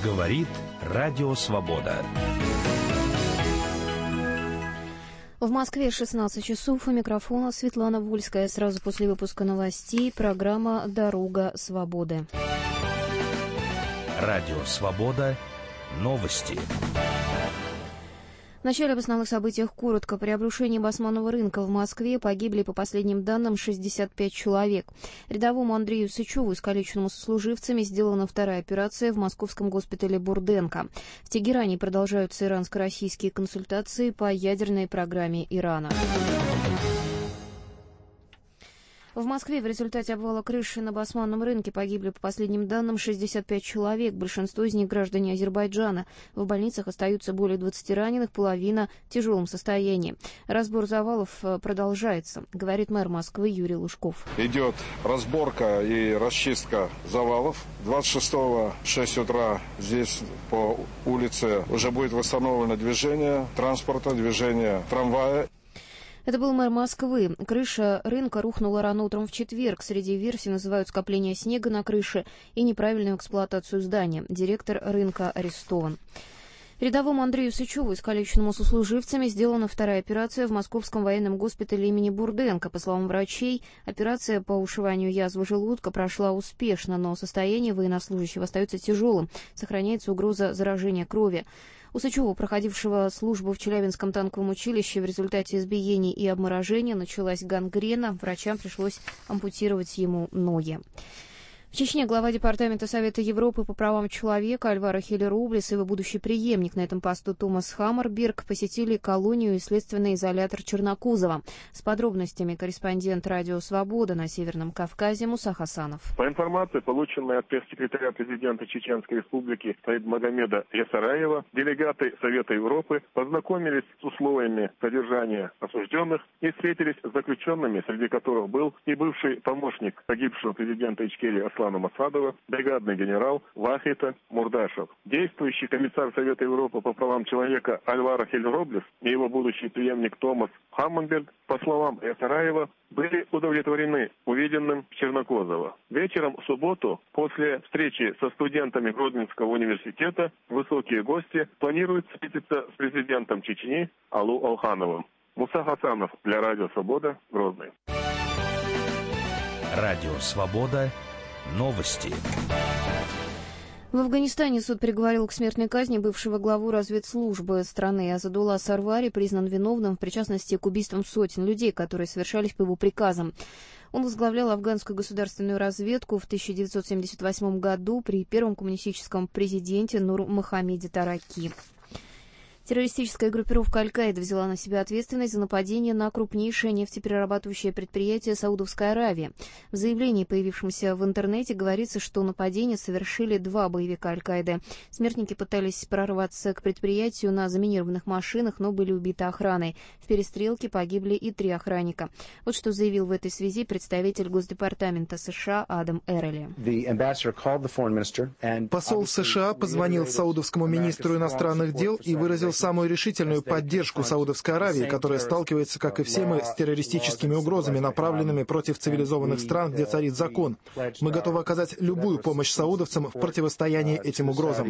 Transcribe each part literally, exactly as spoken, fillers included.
Говорит Радио Свобода. В Москве шестнадцать часов. У микрофона Светлана Вольская. Сразу после выпуска новостей программа «Дорога свободы». Радио Свобода. Новости. В начале об основных событиях коротко. При обрушении Басманного рынка в Москве погибли, по последним данным, шестьдесят пять человек. Рядовому Андрею Сычеву, искалеченному сослуживцами, сделана вторая операция в московском госпитале Бурденко. В Тегеране продолжаются иранско-российские консультации по ядерной программе Ирана. В Москве в результате обвала крыши на Басманном рынке погибли, по последним данным, шестьдесят пять человек. Большинство из них граждане Азербайджана. В больницах остаются более двадцати раненых, половина в тяжелом состоянии. Разбор завалов продолжается, говорит мэр Москвы Юрий Лужков. Идет разборка и расчистка завалов. двадцать шестого в шесть утра здесь по улице уже будет восстановлено движение транспорта, движение трамвая. Это был мэр Москвы. Крыша рынка рухнула рано утром в четверг. Среди версий называют скопление снега на крыше и неправильную эксплуатацию здания. Директор рынка арестован. Рядовому Андрею Сычеву, искалеченному сослуживцами, сделана вторая операция в московском военном госпитале имени Бурденко. По словам врачей, операция по ушиванию язвы желудка прошла успешно, но состояние военнослужащего остается тяжелым. Сохраняется угроза заражения крови. У Сычева, проходившего службу в Челябинском танковом училище, в результате избиений и обморожения началась гангрена. Врачам пришлось ампутировать ему ноги. В Чечне глава Департамента Совета Европы по правам человека Альваро Хиллер-Ублес и его будущий преемник на этом посту Томас Хаммерберг посетили колонию и следственный изолятор Чернокузова. С подробностями корреспондент Радио Свобода на Северном Кавказе Муса Хасанов. По информации, полученной от пресс-секретаря президента Чеченской Республики Саидмагомеда Ясараева, делегаты Совета Европы познакомились с условиями содержания осужденных и встретились с заключенными, среди которых был и бывший помощник погибшего президента Ичкерии Аслана Масадова, бригадный генерал Вахита Мурдашев. Действующий комиссар Совета Европы по правам человека Альваро Хиллер-Ублес и его будущий преемник Томас Хаммерберг, по словам Ясараева, были удовлетворены увиденным в Чернокозово. Вечером в субботу, после встречи со студентами Грозненского университета, высокие гости планируют встретиться с президентом Чечни Алу Алхановым. Муса Хасанов для Радио Свобода, Грозный. Радио Свобода. Новости. В Афганистане суд приговорил к смертной казни бывшего главу разведслужбы страны. Азадулла Сарвари признан виновным в причастности к убийствам сотен людей, которые совершались по его приказам. Он возглавлял афганскую государственную разведку в тысяча девятьсот семьдесят восьмом году при первом коммунистическом президенте Нур-Мохаммеде Тараки. Террористическая группировка Аль-Каида взяла на себя ответственность за нападение на крупнейшее нефтеперерабатывающее предприятие Саудовской Аравии. В заявлении, появившемся в интернете, говорится, что нападение совершили два боевика Аль-Каиды. Смертники пытались прорваться к предприятию на заминированных машинах, но были убиты охраной. В перестрелке погибли и три охранника. Вот что заявил в этой связи представитель Госдепартамента США Адам Эррели. Посол США позвонил саудовскому министру иностранных дел и выразил самую решительную поддержку Саудовской Аравии, которая сталкивается, как и все мы, с террористическими угрозами, направленными против цивилизованных стран, где царит закон. Мы готовы оказать любую помощь саудовцам в противостоянии этим угрозам.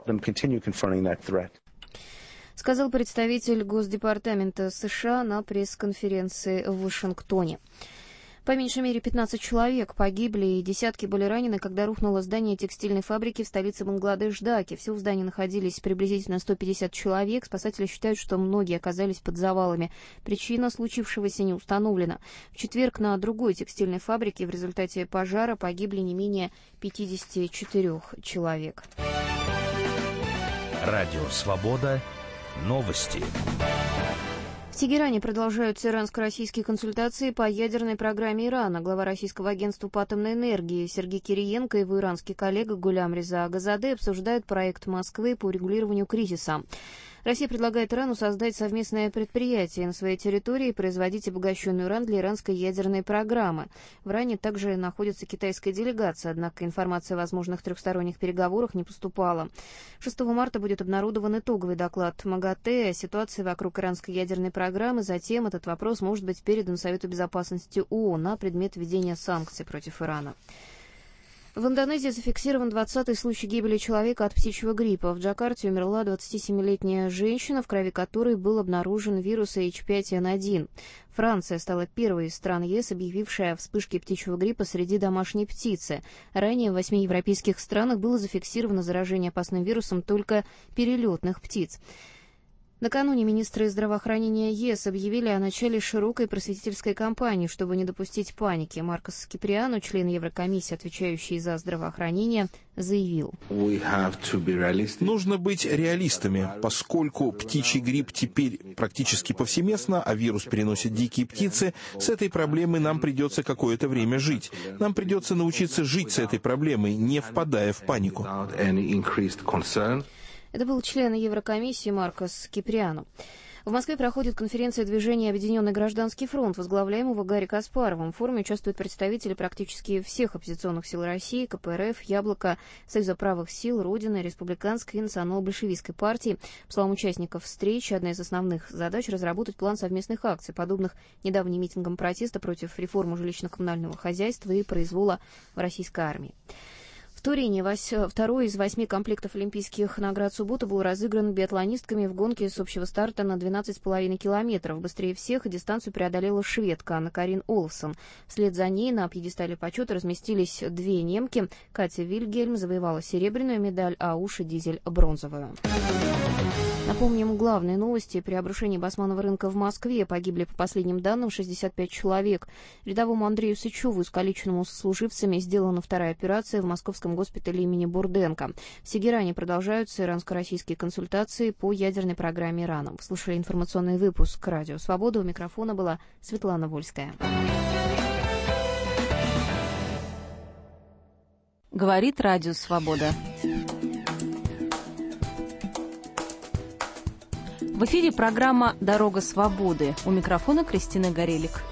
Сказал представитель Госдепартамента США на пресс-конференции в Вашингтоне. По меньшей мере пятнадцать человек погибли и десятки были ранены, когда рухнуло здание текстильной фабрики в столице Бангладеш Даке. Всего в здании находились приблизительно сто пятьдесят человек. Спасатели считают, что многие оказались под завалами. Причина случившегося не установлена. В четверг на другой текстильной фабрике в результате пожара погибли не менее пятьдесят четыре человек. Радио Свобода. Новости. В Тегеране продолжаются иранско-российские консультации по ядерной программе Ирана. Глава российского агентства по атомной энергии Сергей Кириенко и его иранский коллега Гулям Реза Агазаде обсуждают проект Москвы по урегулированию кризиса. Россия предлагает Ирану создать совместное предприятие на своей территории и производить обогащенный уран для иранской ядерной программы. В Иране также находится китайская делегация, однако информация о возможных трехсторонних переговорах не поступала. шестого марта будет обнародован итоговый доклад МАГАТЭ о ситуации вокруг иранской ядерной программы. Затем этот вопрос может быть передан Совету безопасности ООН на предмет введения санкций против Ирана. В Индонезии зафиксирован двадцатый случай гибели человека от птичьего гриппа. В Джакарте умерла двадцатисемилетняя женщина, в крови которой был обнаружен вирус эйч пять эн один. Франция стала первой из стран ЕС, объявившей о вспышке птичьего гриппа среди домашней птицы. Ранее в восьми европейских странах было зафиксировано заражение опасным вирусом только перелетных птиц. Накануне министры здравоохранения ЕС объявили о начале широкой просветительской кампании, чтобы не допустить паники. Маркос Киприано, член Еврокомиссии, отвечающий за здравоохранение, заявил: Нужно быть реалистами, поскольку птичий грипп теперь практически повсеместно, а вирус переносят дикие птицы. С этой проблемой нам придется какое-то время жить. Нам придется научиться жить с этой проблемой, не впадая в панику. Это был член Еврокомиссии Маркос Киприано. В Москве проходит конференция движения «Объединенный гражданский фронт», возглавляемого Гарри Каспаровым. В форуме участвуют представители практически всех оппозиционных сил России: ка пэ эр эф, Яблоко, Союза правых сил, Родины, Республиканской и национал-большевистской партии. По словам участников встречи, одна из основных задач — разработать план совместных акций, подобных недавним митингам протеста против реформы жилищно-коммунального хозяйства и произвола в российской армии. В Турине второй из восьми комплектов олимпийских наград субботы был разыгран биатлонистками в гонке с общего старта на двенадцать с половиной километров. Быстрее всех дистанцию преодолела шведка Анна Карин Олссон. Вслед за ней на пьедестале почета разместились две немки. Катя Вильгельм завоевала серебряную медаль, а Уша Дизель — бронзовую. Напомним, главные новости. При обрушении Басманного рынка в Москве погибли, по последним данным, шестьдесят пять человек. Рядовому Андрею Сычеву, искалеченному сослуживцами, сделана вторая операция в московском госпитале имени Бурденко. В Тегеране продолжаются иранско-российские консультации по ядерной программе Ирана. Вы слушали информационный выпуск «Радио Свобода». У микрофона была Светлана Вольская. Говорит Радио Свобода. В эфире программа «Дорога свободы». У микрофона Кристина Горелик.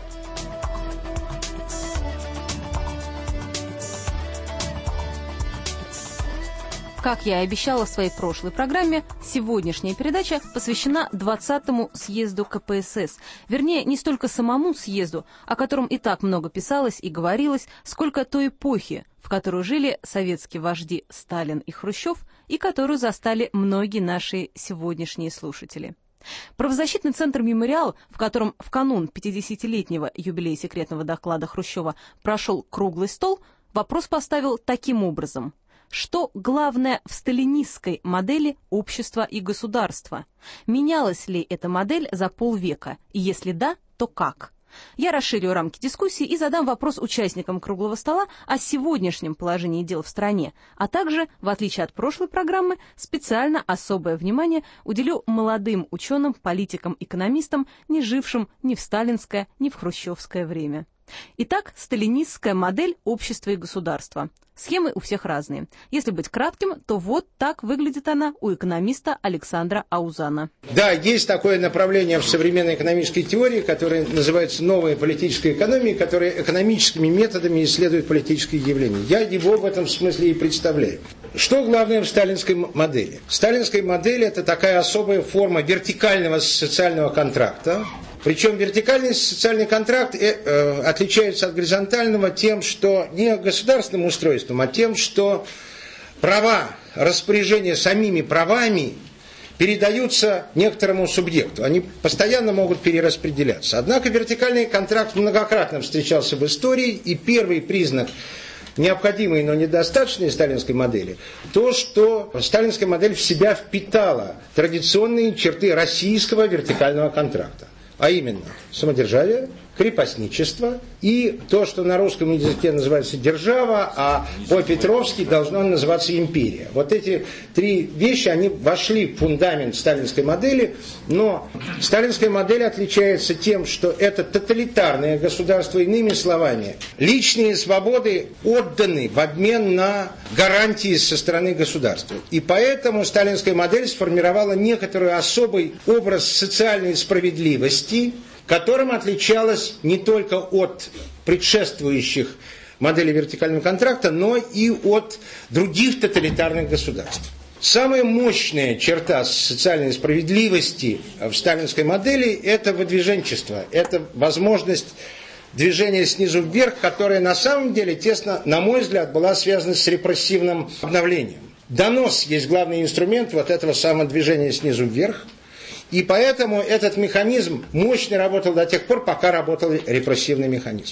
Как я и обещала в своей прошлой программе, сегодняшняя передача посвящена двадцатому съезду ка пэ эс эс. Вернее, не столько самому съезду, о котором и так много писалось и говорилось, сколько той эпохи, в которой жили советские вожди Сталин и Хрущев, и которую застали многие наши сегодняшние слушатели. Правозащитный центр «Мемориал», в котором в канун пятидесятилетнего юбилея секретного доклада Хрущева прошел круглый стол, вопрос поставил таким образом: что главное в сталинистской модели общества и государства? Менялась ли эта модель за полвека? И если да, то как? Я расширю рамки дискуссии и задам вопрос участникам круглого стола о сегодняшнем положении дел в стране, а также, в отличие от прошлой программы, специально особое внимание уделю молодым ученым, политикам, экономистам, не жившим ни в сталинское, ни в хрущевское время. Итак, сталинистская модель общества и государства. Схемы у всех разные. Если быть кратким, то вот так выглядит она у экономиста Александра Аузана. Да, есть такое направление в современной экономической теории, которое называется новая политическая экономия, которая экономическими методами исследует политические явления. Я его в этом смысле и представляю. Что главное в сталинской модели? Сталинская модель — это такая особая форма вертикального социального контракта. Причем вертикальный социальный контракт э, э, отличается от горизонтального тем, что не государственным устройством, а тем, что права, распоряжение самими правами передаются некоторому субъекту. Они постоянно могут перераспределяться. Однако вертикальный контракт многократно встречался в истории, и первый признак необходимой, но недостаточной сталинской модели, то, что сталинская модель в себя впитала традиционные черты российского вертикального контракта. А именно самодержавие, крепостничество и то, что на русском языке называется держава, а по-петровски должно называться империя. Вот эти три вещи, они вошли в фундамент сталинской модели, но сталинская модель отличается тем, что это тоталитарное государство, иными словами. Личные свободы отданы в обмен на гарантии со стороны государства. И поэтому сталинская модель сформировала некоторый особый образ социальной справедливости, которым отличалась не только от предшествующих моделей вертикального контракта, но и от других тоталитарных государств. Самая мощная черта социальной справедливости в сталинской модели – это выдвиженчество, это возможность движение снизу вверх, которое на самом деле тесно, на мой взгляд, было связано с репрессивным обновлением. Донос есть главный инструмент вот этого самого движения снизу вверх. И поэтому этот механизм мощно работал до тех пор, пока работал репрессивный механизм.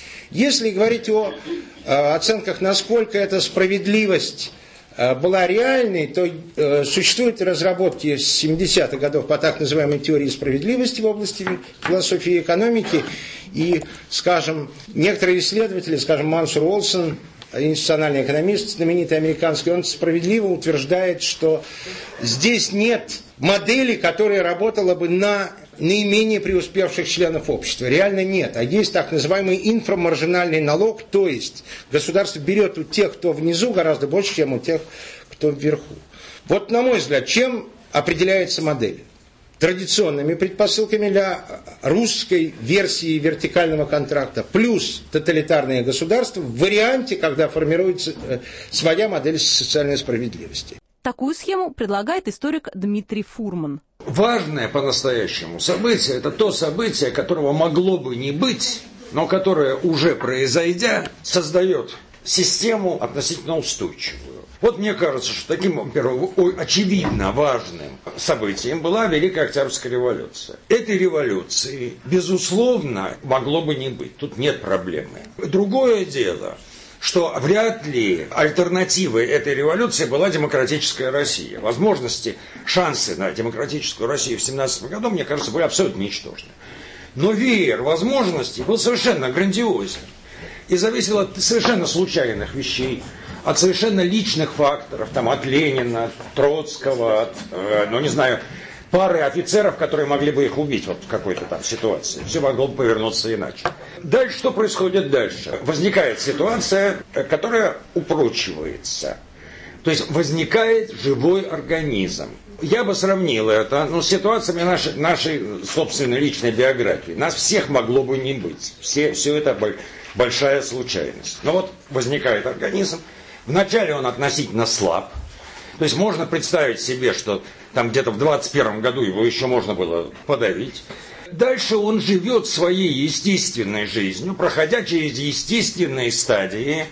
Если говорить о э, оценках, насколько эта справедливость э, была реальной, то э, существуют разработки с семидесятых годов по так называемой теории справедливости в области философии и экономики. И, скажем, некоторые исследователи, скажем, Мансур Олсон, институциональный экономист, знаменитый американский, он справедливо утверждает, что здесь нет модели, которая работала бы на наименее преуспевших членов общества. Реально нет. А есть так называемый инфрамаржинальный налог, то есть государство берет у тех, кто внизу, гораздо больше, чем у тех, кто вверху. Вот, на мой взгляд, чем определяется модель? Традиционными предпосылками для русской версии вертикального контракта, плюс тоталитарное государство в варианте, когда формируется своя модель социальной справедливости. Такую схему предлагает историк Дмитрий Фурман. Важное по-настоящему событие – это то событие, которого могло бы не быть, но которое, уже произойдя, создает систему относительно устойчивую. Вот мне кажется, что таким, во-первых, очевидно важным событием была Великая Октябрьская революция. Этой революции, безусловно, могло бы не быть. Тут нет проблемы. Другое дело, что вряд ли альтернативой этой революции была демократическая Россия. Возможности, шансы на демократическую Россию в семнадцатом году, мне кажется, были абсолютно ничтожны. Но веер возможностей был совершенно грандиозен. И зависел от совершенно случайных вещей, от совершенно личных факторов, там, от Ленина, от Троцкого, от, э, ну не знаю, пары офицеров, которые могли бы их убить вот в какой-то там ситуации. Все могло бы повернуться иначе. Дальше что происходит дальше? Возникает ситуация, которая упрочивается. То есть возникает живой организм. Я бы сравнил это, ну, с ситуациями нашей, нашей собственной личной биографии. Нас всех могло бы не быть. Все, все это большая случайность. Но вот возникает организм. Вначале он относительно слаб. То есть можно представить себе, что там где-то в двадцать первом году его еще можно было подавить. Дальше он живет своей естественной жизнью, проходя через естественные стадии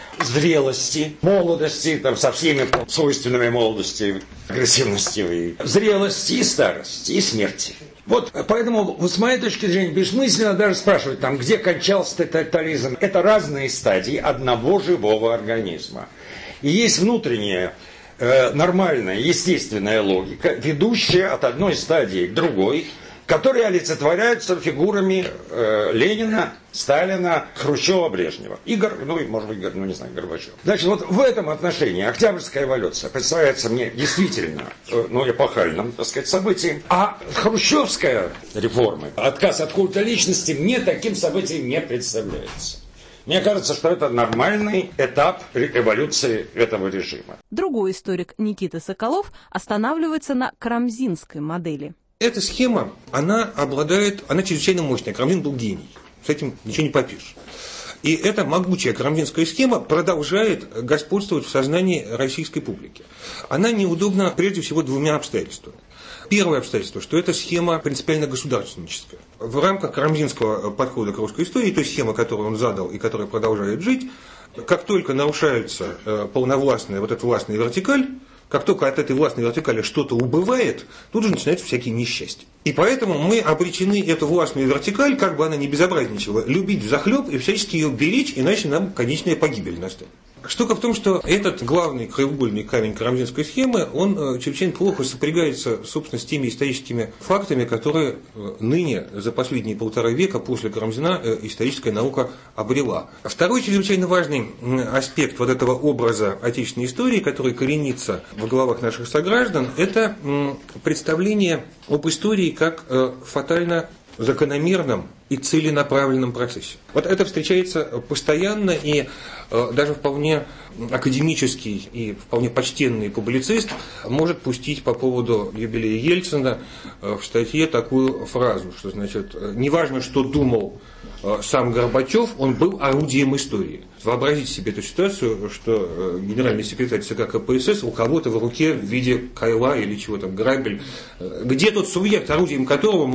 зрелости, молодости, там, со всеми свойственными молодости, агрессивности, зрелости и старости, и смерти. Вот поэтому, с моей точки зрения, бессмысленно даже спрашивать, там, где кончался тоталитаризм. Это разные стадии одного живого организма. И есть внутренняя, э, нормальная, естественная логика, ведущая от одной стадии к другой, которые олицетворяются фигурами э, Ленина, Сталина, Хрущева, Брежнева. Игорь, ну, может быть, ну, не знаю, Горбачев. Значит, вот в этом отношении Октябрьская революция представляется мне действительно, э, ну, эпохальным, так сказать, событием. А хрущевская реформа, отказ от культа личности, мне таким событием не представляется. Мне кажется, что это нормальный этап эволюции этого режима. Другой историк Никита Соколов останавливается на карамзинской модели. Эта схема, она обладает, она чрезвычайно мощная. Карамзин был гений. С этим ничего не попишешь. И эта могучая карамзинская схема продолжает господствовать в сознании российской публики. Она неудобна прежде всего двумя обстоятельствами. Первое обстоятельство, что эта схема принципиально государственническая. В рамках карамзинского подхода к русской истории, той схемы, которую он задал и которая продолжает жить, как только нарушается полновластная вот эта властная вертикаль, как только от этой властной вертикали что-то убывает, тут же начинаются всякие несчастья. И поэтому мы обречены эту властную вертикаль, как бы она ни безобразничала, любить взахлеб и всячески ее беречь, иначе нам конечная погибель настанет. Штука в том, что этот главный краеугольный камень карамзинской схемы, он чрезвычайно плохо сопрягается, собственно, с теми историческими фактами, которые ныне, за последние полтора века после Карамзина, историческая наука обрела. Второй чрезвычайно важный аспект вот этого образа отечественной истории, который коренится в головах наших сограждан, это представление об истории как фатально закономерном и целенаправленном процессе. Вот это встречается постоянно, и э, даже вполне академический и вполне почтенный публицист может пустить по поводу юбилея Ельцина э, в статье такую фразу, что, значит, неважно, что думал э, сам Горбачев, он был орудием истории. Вообразите себе эту ситуацию, что э, генеральный секретарь ЦК КПСС у кого-то в руке в виде кайла или чего там, грабель, э, где тот субъект, орудием которого может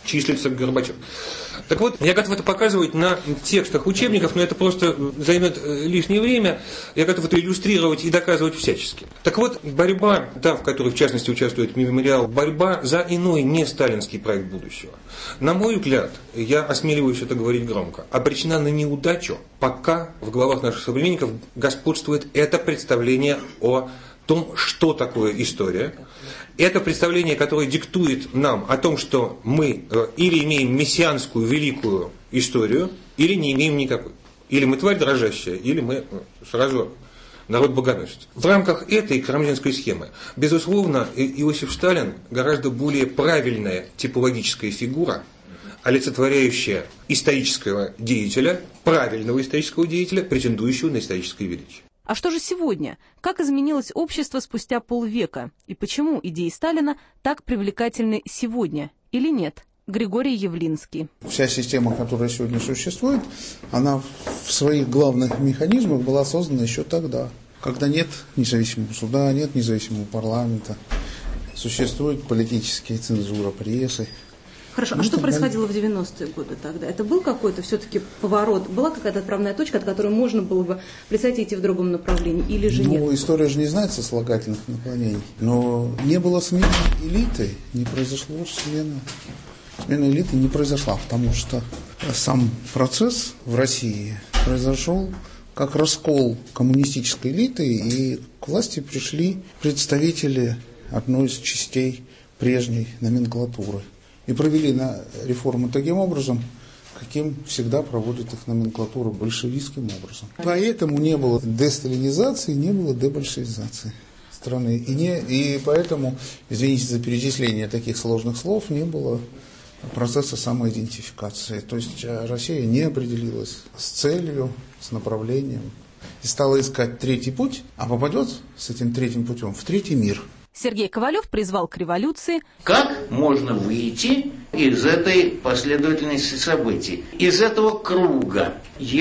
числится Горбачев. Так вот, я готов это показывать на текстах учебников, но это просто займет лишнее время. Я готов это иллюстрировать и доказывать всячески. Так вот, борьба, та, в которой в частности участвует мемориал, борьба за иной, не сталинский проект будущего, на мой взгляд, я осмеливаюсь это говорить громко, обречена на неудачу, пока в головах наших современников господствует это представление о том, что такое история. Это представление, которое диктует нам о том, что мы или имеем мессианскую великую историю, или не имеем никакой. Или мы тварь дрожащая, или мы сразу народ богоносец. В рамках этой карамзинской схемы, безусловно, Иосиф Сталин гораздо более правильная типологическая фигура, олицетворяющая исторического деятеля, правильного исторического деятеля, претендующего на историческое величие. А что же сегодня? Как изменилось общество спустя полвека? И почему идеи Сталина так привлекательны сегодня или нет? Григорий Явлинский. Вся система, которая сегодня существует, она в своих главных механизмах была создана еще тогда, когда нет независимого суда, нет независимого парламента, существует политическая цензура прессы. Хорошо, а что происходило в девяностые годы тогда? Это был какой-то все-таки поворот? Была какая-то отправная точка, от которой можно было бы представить идти в другом направлении, или же нет? Ну, история же не знает сослагательных наклонений. Но не было смены элиты, не произошло смена. Смена элиты не произошла, потому что сам процесс в России произошел как раскол коммунистической элиты, и к власти пришли представители одной из частей прежней номенклатуры. И провели на реформу таким образом, каким всегда проводит их номенклатура, большевистским образом. Поэтому не было десталинизации, не было дебольшевизации страны. И, не, и поэтому, извините за перечисление таких сложных слов, не было процесса самоидентификации. То есть Россия не определилась с целью, с направлением и стала искать третий путь, а попадет с этим третьим путем в третий мир. Сергей Ковалев призвал к революции. Как можно выйти из этой последовательности событий, из этого круга?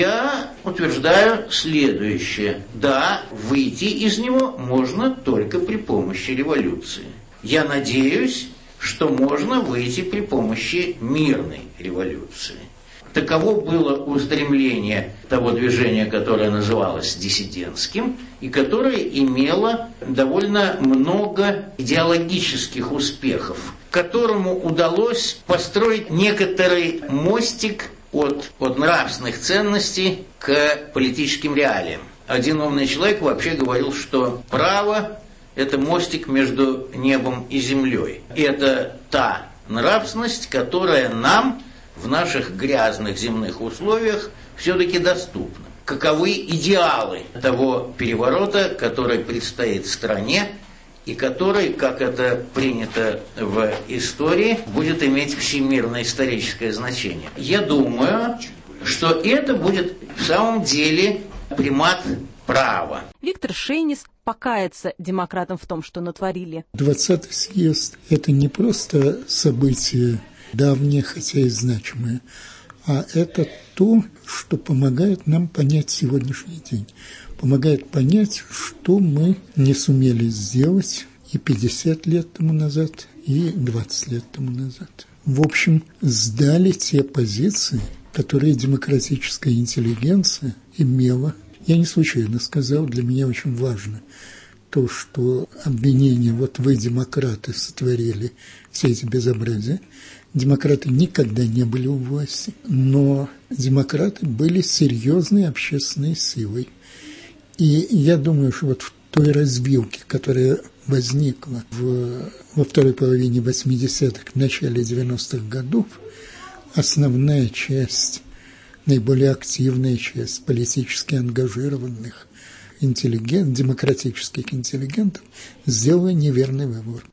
Я утверждаю следующее. Да, выйти из него можно только при помощи революции. Я надеюсь, что можно выйти при помощи мирной революции. Таково было устремление того движения, которое называлось диссидентским, и которое имело довольно много идеологических успехов, которому удалось построить некоторый мостик от, от нравственных ценностей к политическим реалиям. Один умный человек вообще говорил, что право – это мостик между небом и землей. И это та нравственность, которая нам в наших грязных земных условиях все-таки доступна. Каковы идеалы того переворота, который предстоит стране, и который, как это принято в истории, будет иметь всемирное историческое значение. Я думаю, что это будет в самом деле примат права. Виктор Шейнис покаяться демократам в том, что натворили. двадцатый съезд – это не просто событие давнее, хотя и значимое, а это то, что помогает нам понять сегодняшний день. Помогает понять, что мы не сумели сделать и пятьдесят лет тому назад, и двадцать лет тому назад. В общем, сдали те позиции, которые демократическая интеллигенция имела. Я не случайно сказал, для меня очень важно то, что обвинение, вот вы, демократы, сотворили все эти безобразия. Демократы никогда не были у власти, но демократы были серьезной общественной силой. И я думаю, что вот в той развилке, которая возникла в, во второй половине восьмидесятых, в начале девяностых годов, основная часть, наиболее активная часть политически ангажированных интеллигент, демократических интеллигентов сделала неверный выбор.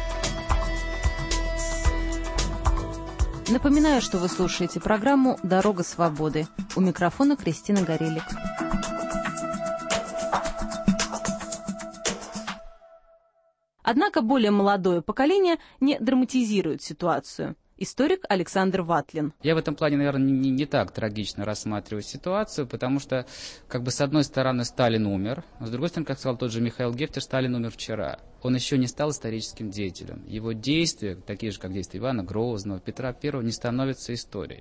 Напоминаю, что вы слушаете программу «Дорога свободы». У микрофона Кристина Горелик. Однако более молодое поколение не драматизирует ситуацию. историк Александр Ватлин. Я в этом плане, наверное, не, не так трагично рассматриваю ситуацию, потому что, как бы, с одной стороны, Сталин умер, а с другой стороны, как сказал тот же Михаил Гефтер, Сталин умер вчера. Он еще не стал историческим деятелем. Его действия, такие же, как действия Ивана Грозного, Петра Первого, не становятся историей.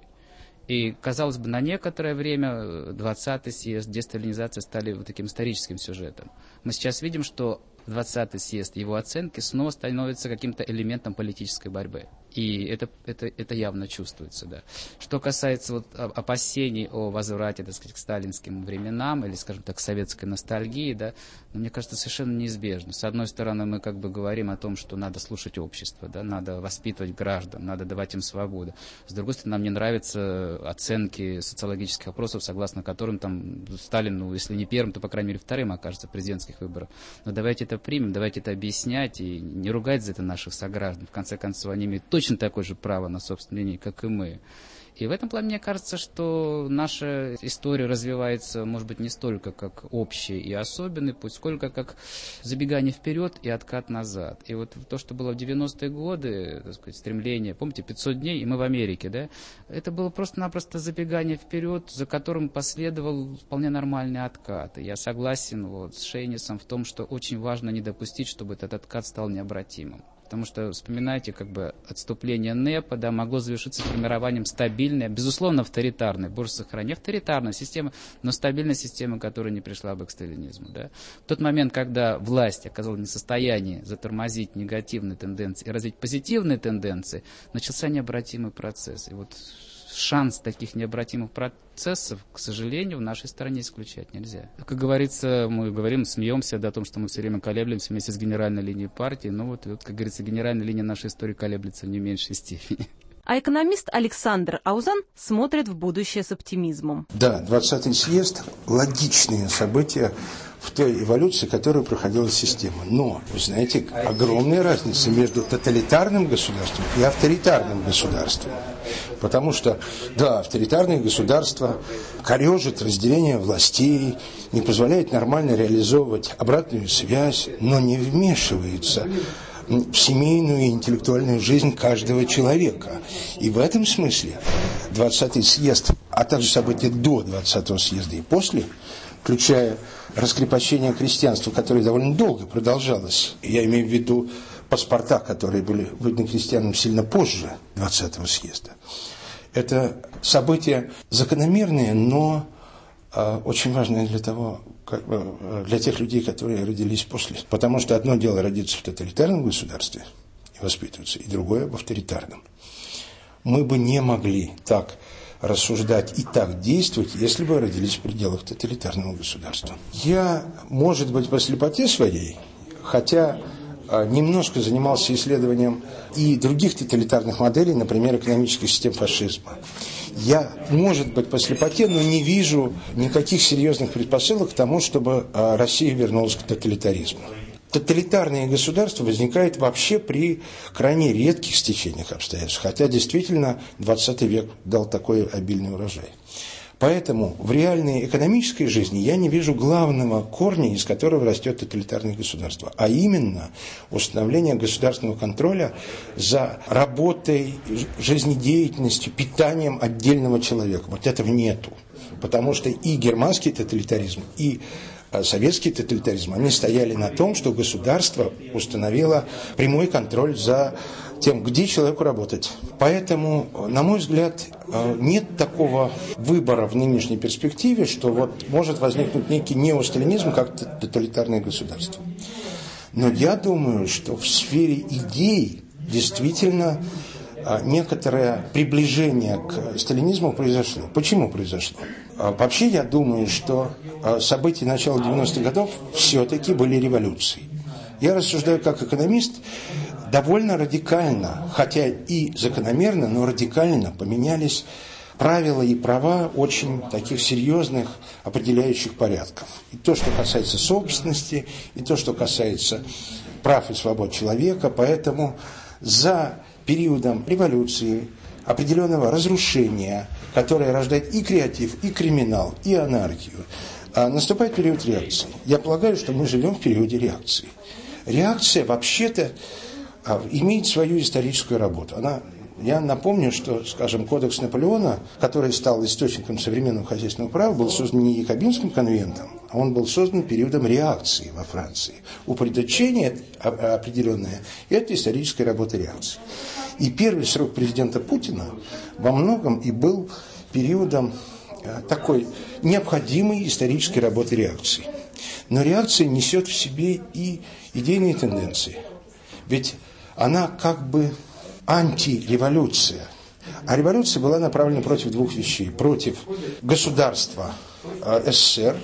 И, казалось бы, на некоторое время двадцатый съезд, десталинизация стали вот таким историческим сюжетом. Мы сейчас видим, что двадцатый съезд, его оценки снова становятся каким-то элементом политической борьбы. И это, это, это явно чувствуется, да. Что касается вот опасений о возврате, так сказать, к сталинским временам, или, скажем так, советской ностальгии, да, но мне кажется, совершенно неизбежно. С одной стороны, мы как бы говорим о том, что надо слушать общество, да, надо воспитывать граждан, надо давать им свободу. С другой стороны, нам не нравятся оценки социологических опросов, согласно которым там Сталин, ну, если не первым, то, по крайней мере, вторым окажется президентских выборов. Но давайте это примем, давайте это объяснять и не ругать за это наших сограждан. В конце концов, они имеют точно такое же право на собственное мнение, как и мы. И в этом плане мне кажется, что наша история развивается, может быть, не столько как общий и особенный путь, сколько как забегание вперед и откат назад. И вот то, что было в девяностые годы, так сказать, стремление, помните, пятьсот дней, и мы в Америке, да, это было просто-напросто забегание вперед, за которым последовал вполне нормальный откат. И я согласен вот с Шейнисом в том, что очень важно не допустить, чтобы этот откат стал необратимым. Потому что, вспоминайте, как бы отступление НЭПа, да, могло завершиться формированием стабильной, безусловно, авторитарной, боже сохрани, авторитарной системы, но стабильной системы, которая не пришла бы к сталинизму. Да. В тот момент, когда власть оказалась не в состоянии затормозить негативные тенденции и развить позитивные тенденции, начался необратимый процесс. И вот шанс таких необратимых процессов, к сожалению, в нашей стране исключать нельзя. Как говорится, мы говорим, смеемся да, о том, что мы все время колеблемся вместе с генеральной линией партии, но вот, вот, как говорится, генеральная линия нашей истории колеблется в не меньшей степени. А экономист Александр Аузан смотрит в будущее с оптимизмом. Да, двадцатый съезд – логичные события в той эволюции, которую проходила система. Но, вы знаете, огромная разница между тоталитарным государством и авторитарным государством. Потому что, да, авторитарное государство корежит разделение властей, не позволяет нормально реализовывать обратную связь, но не вмешивается в семейную и интеллектуальную жизнь каждого человека. И в этом смысле двадцатый съезд, а также события до двадцатого съезда и после, включая раскрепощение крестьянства, которое довольно долго продолжалось, я имею в виду паспорта, которые были выданы крестьянам сильно позже двадцатого съезда, это события закономерные, но э, очень важные для того, как бы, для тех людей, которые родились после. Потому что одно дело родиться в тоталитарном государстве и воспитываться, и другое в авторитарном. Мы бы не могли так рассуждать и так действовать, если бы родились в пределах тоталитарного государства. Я, может быть, по слепоте своей, хотя немножко занимался исследованием и других тоталитарных моделей, например, экономических систем фашизма. Я, может быть, по слепоте, но не вижу никаких серьезных предпосылок к тому, чтобы Россия вернулась к тоталитаризму. Тоталитарное государство возникает вообще при крайне редких стечениях обстоятельств, хотя действительно двадцатый век дал такой обильный урожай. Поэтому в реальной экономической жизни я не вижу главного корня, из которого растет тоталитарное государство, а именно установление государственного контроля за работой, жизнедеятельностью, питанием отдельного человека. Вот этого нету, потому что и германский тоталитаризм, и советский тоталитаризм, они стояли на том, что государство установило прямой контроль за тем, где человеку работать. Поэтому, на мой взгляд, нет такого выбора в нынешней перспективе, что вот может возникнуть некий неосталинизм, как тоталитарное государство. Но я думаю, что в сфере идей действительно некоторое приближение к сталинизму произошло. Почему произошло? Вообще, я думаю, что события начала девяностых годов все-таки были революцией. Я рассуждаю как экономист, довольно радикально, хотя и закономерно, но радикально поменялись правила и права очень таких серьезных определяющих порядков. И то, что касается собственности, и то, что касается прав и свобод человека. Поэтому за периодом революции, определенного разрушения, которое рождает и креатив, и криминал, и анархию, наступает период реакции. Я полагаю, что мы живем в периоде реакции. Реакция вообще-то имеет свою историческую работу. Она Я напомню, что, скажем, кодекс Наполеона, который стал источником современного хозяйственного права, был создан не Якобинским конвентом, а он был создан периодом реакции во Франции. Упредочение определенное – это историческая работа реакции. И первый срок президента Путина во многом и был периодом такой необходимой исторической работы реакции. Но реакция несет в себе и идейные тенденции. Ведь она как бы антиреволюция. А революция была направлена против двух вещей. Против государства СССР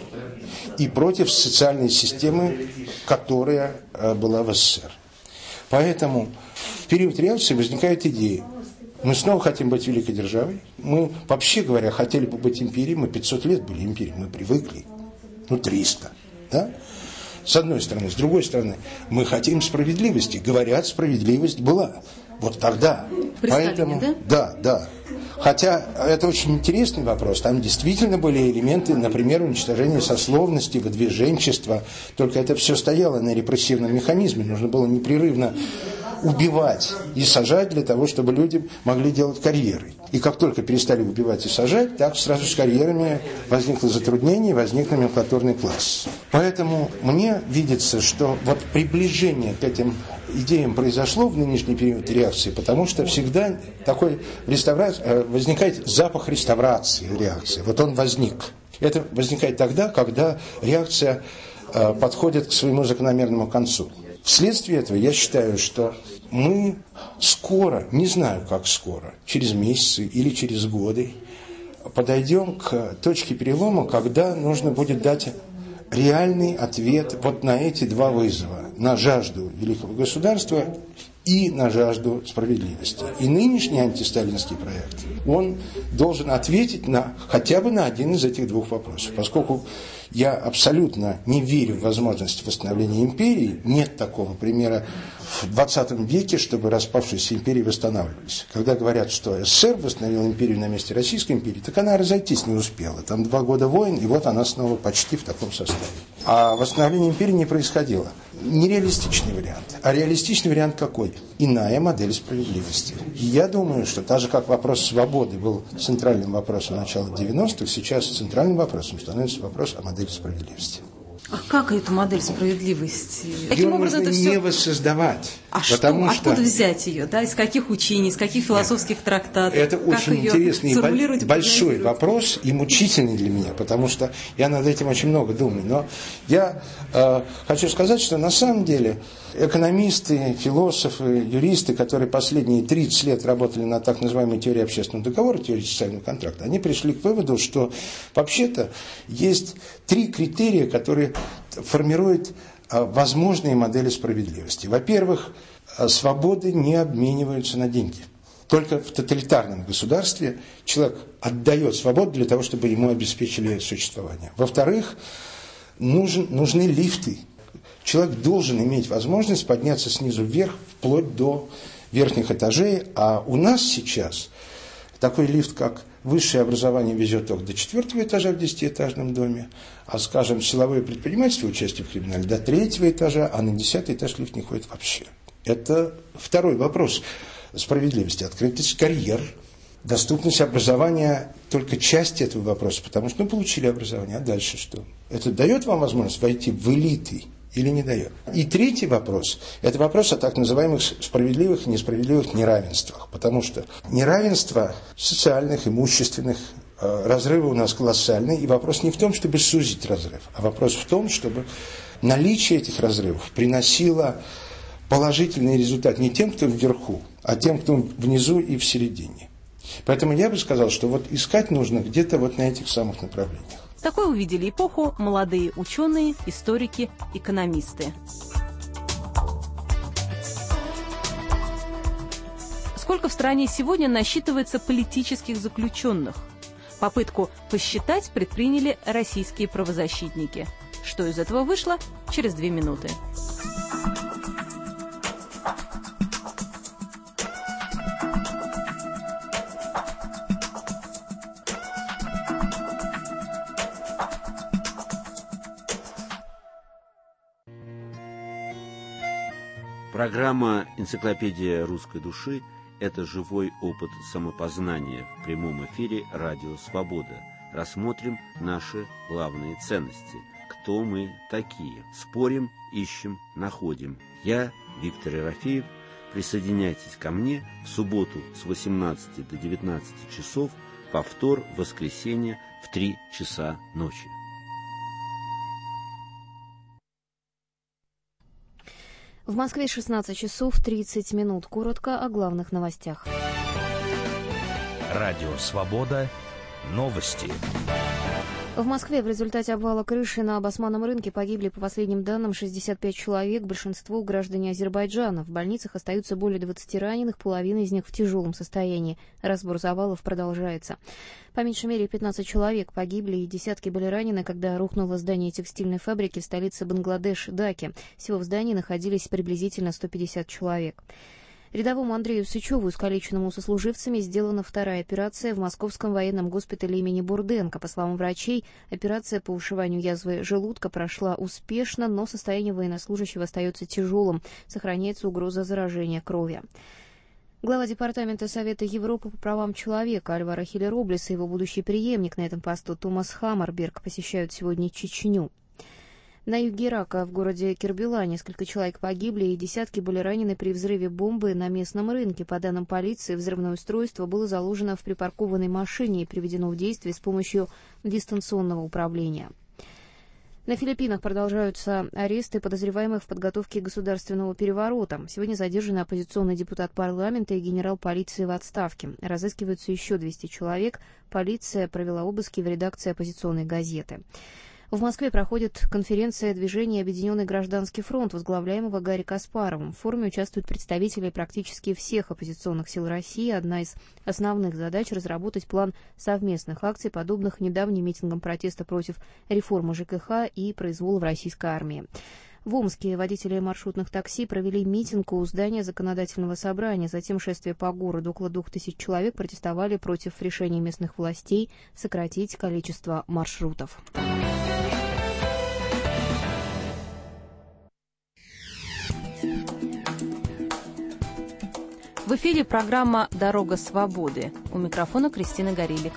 и против социальной системы, которая была в СССР. Поэтому в период реакции возникает идея: мы снова хотим быть великой державой. Мы, вообще говоря, хотели бы быть империей. Мы пятьсот лет были империей, мы привыкли. Ну, триста. Да? С одной стороны. С другой стороны, мы хотим справедливости. Говорят, справедливость была. Вот тогда. При Поэтому, Сталине, да? Да, да. Хотя это очень интересный вопрос. Там действительно были элементы, например, уничтожения сословности, выдвиженчества. Только это все стояло на репрессивном механизме. Нужно было непрерывно убивать и сажать для того, чтобы люди могли делать карьеры. И как только перестали убивать и сажать, так сразу с карьерами возникло затруднение, возник номенклатурный класс. Поэтому мне видится, что вот приближение к этим идеям произошло в нынешний период реакции, потому что всегда такой реставрация, возникает запах реставрации реакции. Вот он возник. Это возникает тогда, когда реакция э, подходит к своему закономерному концу. Вследствие этого я считаю, что мы скоро, не знаю как скоро, через месяцы или через годы, подойдем к точке перелома, когда нужно будет дать реальный ответ вот на эти два вызова. На жажду великого государства и на жажду справедливости. И нынешний антисталинский проект, он должен ответить на, хотя бы на один из этих двух вопросов. Поскольку я абсолютно не верю в возможность восстановления империи, нет такого примера в двадцатом веке, чтобы распавшиеся империи восстанавливались. Когда говорят, что СССР восстановил империю на месте Российской империи, так она разойтись не успела. Там два года войн, и вот она снова почти в таком составе. А восстановление империи не происходило. Нереалистичный вариант. А реалистичный вариант какой? Иная модель справедливости. И я думаю, что так же, как вопрос свободы был центральным вопросом начала девяностых, сейчас центральным вопросом становится вопрос о модели справедливости. А как эту модель справедливости? Каким Ее образом нужно это все... не воссоздавать. А что? Что... Откуда взять ее? Да? Из каких учений, из каких философских трактатов? Это как очень интересный и большой вопрос и мучительный для меня, потому что я над этим очень много думаю. Но я э, хочу сказать, что на самом деле экономисты, философы, юристы, которые последние тридцать лет работали над так называемой теорией общественного договора, теорией социального контракта, они пришли к выводу, что вообще-то есть три критерия, которые формируют э, возможные модели справедливости. Во-первых, э, свободы не обмениваются на деньги. Только в тоталитарном государстве человек отдает свободу для того, чтобы ему обеспечили существование. Во-вторых, нужен, нужны лифты. Человек должен иметь возможность подняться снизу вверх, вплоть до верхних этажей. А у нас сейчас такой лифт, как высшее образование, везет только до четвертого этажа в десятиэтажном доме, а, скажем, силовое предпринимательство, участие в криминале, до третьего этажа, а на десятый этаж лифт не ходит вообще. Это второй вопрос справедливости. Открытость карьер, доступность образования только часть этого вопроса, потому что, ну, получили образование, а дальше что? Это дает вам возможность войти в элиты или не дает? И третий вопрос, это вопрос о так называемых справедливых и несправедливых неравенствах, потому что неравенство социальных, имущественных, разрывы у нас колоссальные, и вопрос не в том, чтобы сузить разрыв, а вопрос в том, чтобы наличие этих разрывов приносило положительный результат не тем, кто вверху, а тем, кто внизу и в середине. Поэтому я бы сказал, что вот искать нужно где-то вот на этих самых направлениях. Такой увидели эпоху молодые ученые, историки, экономисты. Сколько в стране сегодня насчитывается политических заключенных? Попытку посчитать предприняли российские правозащитники. Что из этого вышло? Через две минуты. Программа «Энциклопедия русской души» Это живой опыт самопознания в прямом эфире «Радио Свобода». Рассмотрим наши главные ценности. Кто мы такие? Спорим, ищем, находим. Я, Виктор Ерофеев. Присоединяйтесь ко мне в субботу с восемнадцати до девятнадцати часов, повтор в воскресенье в три часа ночи. В Москве шестнадцать часов тридцать минут. Коротко о главных новостях. Радио «Свобода». Новости. В Москве в результате обвала крыши на Басманном рынке погибли, по последним данным, шестьдесят пять человек, большинство граждане Азербайджана. В больницах остаются более двадцати раненых, половина из них в тяжелом состоянии. Разбор завалов продолжается. По меньшей мере пятнадцать человек погибли и десятки были ранены, когда рухнуло здание текстильной фабрики в столице Бангладеш, Даке. Всего в здании находились приблизительно сто пятьдесят человек. Рядовому Андрею Сычеву, искалеченному сослуживцами, сделана вторая операция в Московском военном госпитале имени Бурденко. По словам врачей, операция по ушиванию язвы желудка прошла успешно, но состояние военнослужащего остается тяжелым. Сохраняется угроза заражения крови. Глава Департамента Совета Европы по правам человека Альваро Хилер-Роблес и его будущий преемник на этом посту Томас Хаммарберг посещают сегодня Чечню. На юге Ирака, в городе Кербела, несколько человек погибли и десятки были ранены при взрыве бомбы на местном рынке. По данным полиции, взрывное устройство было заложено в припаркованной машине и приведено в действие с помощью дистанционного управления. На Филиппинах продолжаются аресты подозреваемых в подготовке государственного переворота. Сегодня задержаны оппозиционный депутат парламента и генерал полиции в отставке. Разыскиваются еще двести человек. Полиция провела обыски в редакции оппозиционной газеты. В Москве проходит конференция движения «Объединенный гражданский фронт», возглавляемого Гарри Каспаровым. В форуме участвуют представители практически всех оппозиционных сил России. Одна из основных задач – разработать план совместных акций, подобных недавним митингам протеста против реформы ЖКХ и произвола в российской армии. В Омске водители маршрутных такси провели митинг у здания законодательного собрания. Затем шествие по городу. Около двух тысяч человек протестовали против решения местных властей сократить количество маршрутов. В эфире программа «Дорога свободы». У микрофона Кристина Горелик.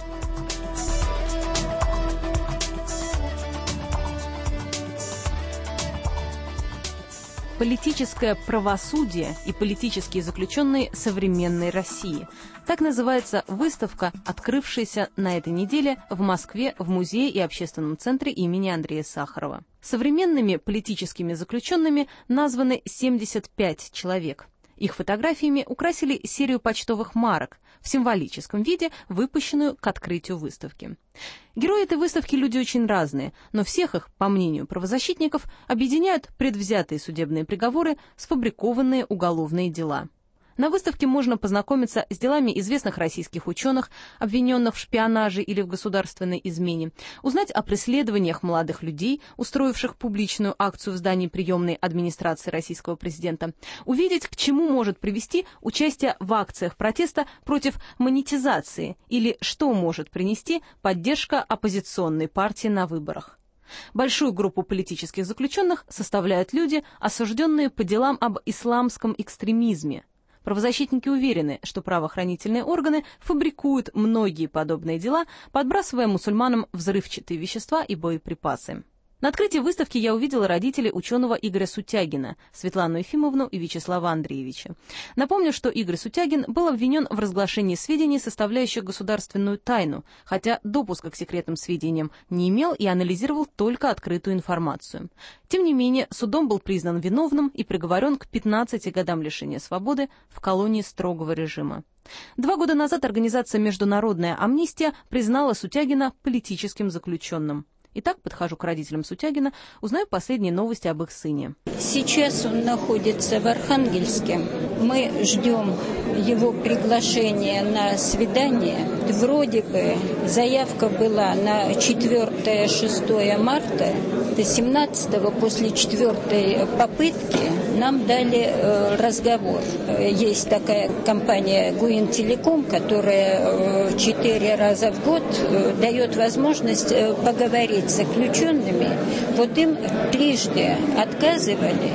Политическое правосудие и политические заключенные современной России. Так называется выставка, открывшаяся на этой неделе в Москве в Музее и общественном центре имени Андрея Сахарова. Современными политическими заключенными названы семьдесят пять человек. Их фотографиями украсили серию почтовых марок в символическом виде, выпущенную к открытию выставки. Герои этой выставки люди очень разные, но всех их, по мнению правозащитников, объединяют предвзятые судебные приговоры, сфабрикованные уголовные дела. На выставке можно познакомиться с делами известных российских ученых, обвиненных в шпионаже или в государственной измене, узнать о преследованиях молодых людей, устроивших публичную акцию в здании приемной администрации российского президента, увидеть, к чему может привести участие в акциях протеста против монетизации или что может принести поддержка оппозиционной партии на выборах. Большую группу политических заключенных составляют люди, осужденные по делам об исламском экстремизме. Правозащитники уверены, что правоохранительные органы фабрикуют многие подобные дела, подбрасывая мусульманам взрывчатые вещества и боеприпасы. На открытии выставки я увидела родителей ученого Игоря Сутягина, Светлану Ефимовну и Вячеслава Андреевича. Напомню, что Игорь Сутягин был обвинен в разглашении сведений, составляющих государственную тайну, хотя допуска к секретным сведениям не имел и анализировал только открытую информацию. Тем не менее, судом был признан виновным и приговорен к пятнадцати годам лишения свободы в колонии строгого режима. Два года назад организация «Международная амнистия» признала Сутягина политическим заключенным. Итак, подхожу к родителям Сутягина, узнаю последние новости об их сыне. Сейчас он находится в Архангельске. Мы ждем его приглашения на свидание. Вроде бы заявка была на четвёртое-шестое марта. До семнадцатого, после четвертой попытки, нам дали э, разговор. Есть такая компания Гуинтелеком, которая э, четыре раза в год э, дает возможность э, поговорить с заключенными. Вот им трижды отказывали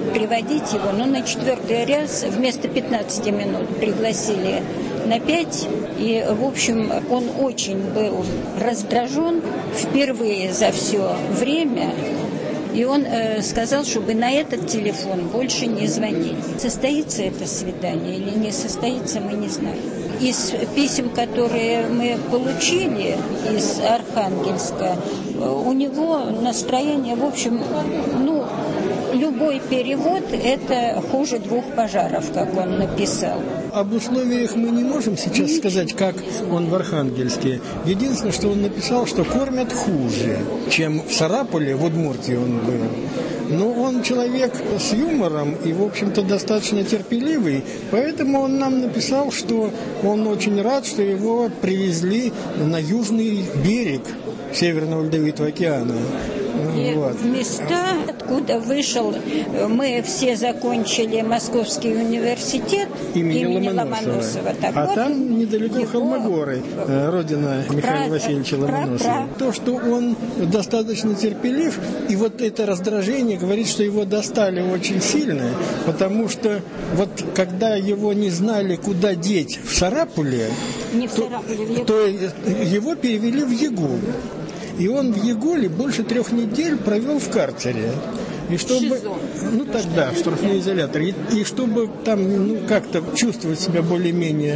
приводить его, но на четвертый раз вместо пятнадцати минут пригласили на пять. И, в общем, он очень был раздражен впервые за все время. И он э, сказал, чтобы на этот телефон больше не звонить. Состоится это свидание или не состоится, мы не знаем. Из писем, которые мы получили из Архангельска, у него настроение, в общем, ну, любой перевод – это хуже двух пожаров, как он написал. Об условиях мы не можем сейчас сказать, как он в Архангельске. Единственное, что он написал, что кормят хуже, чем в Сарапуле, в Удмуртии он был. Но он человек с юмором и, в общем-то, достаточно терпеливый, поэтому он нам написал, что он очень рад, что его привезли на южный берег Северного Ледовитого океана. И вот. В места, откуда вышел, мы все закончили Московский университет имени, имени Ломоносова. Ломоносова. Так а вот, там недалеко его... Холмогоры, родина Михаила про, Васильевича Ломоносова. Про, про. То, что он достаточно терпелив, и вот это раздражение говорит, что его достали очень сильно, потому что вот когда его не знали, куда деть в Сарапуле, не в то, Сарапуле, в то его перевели в Ягул. И он в Ягуле больше трех недель провел в карцере. И чтобы, ну тогда, в штрафном изоляторе, и, и чтобы там ну, как-то чувствовать себя более-менее,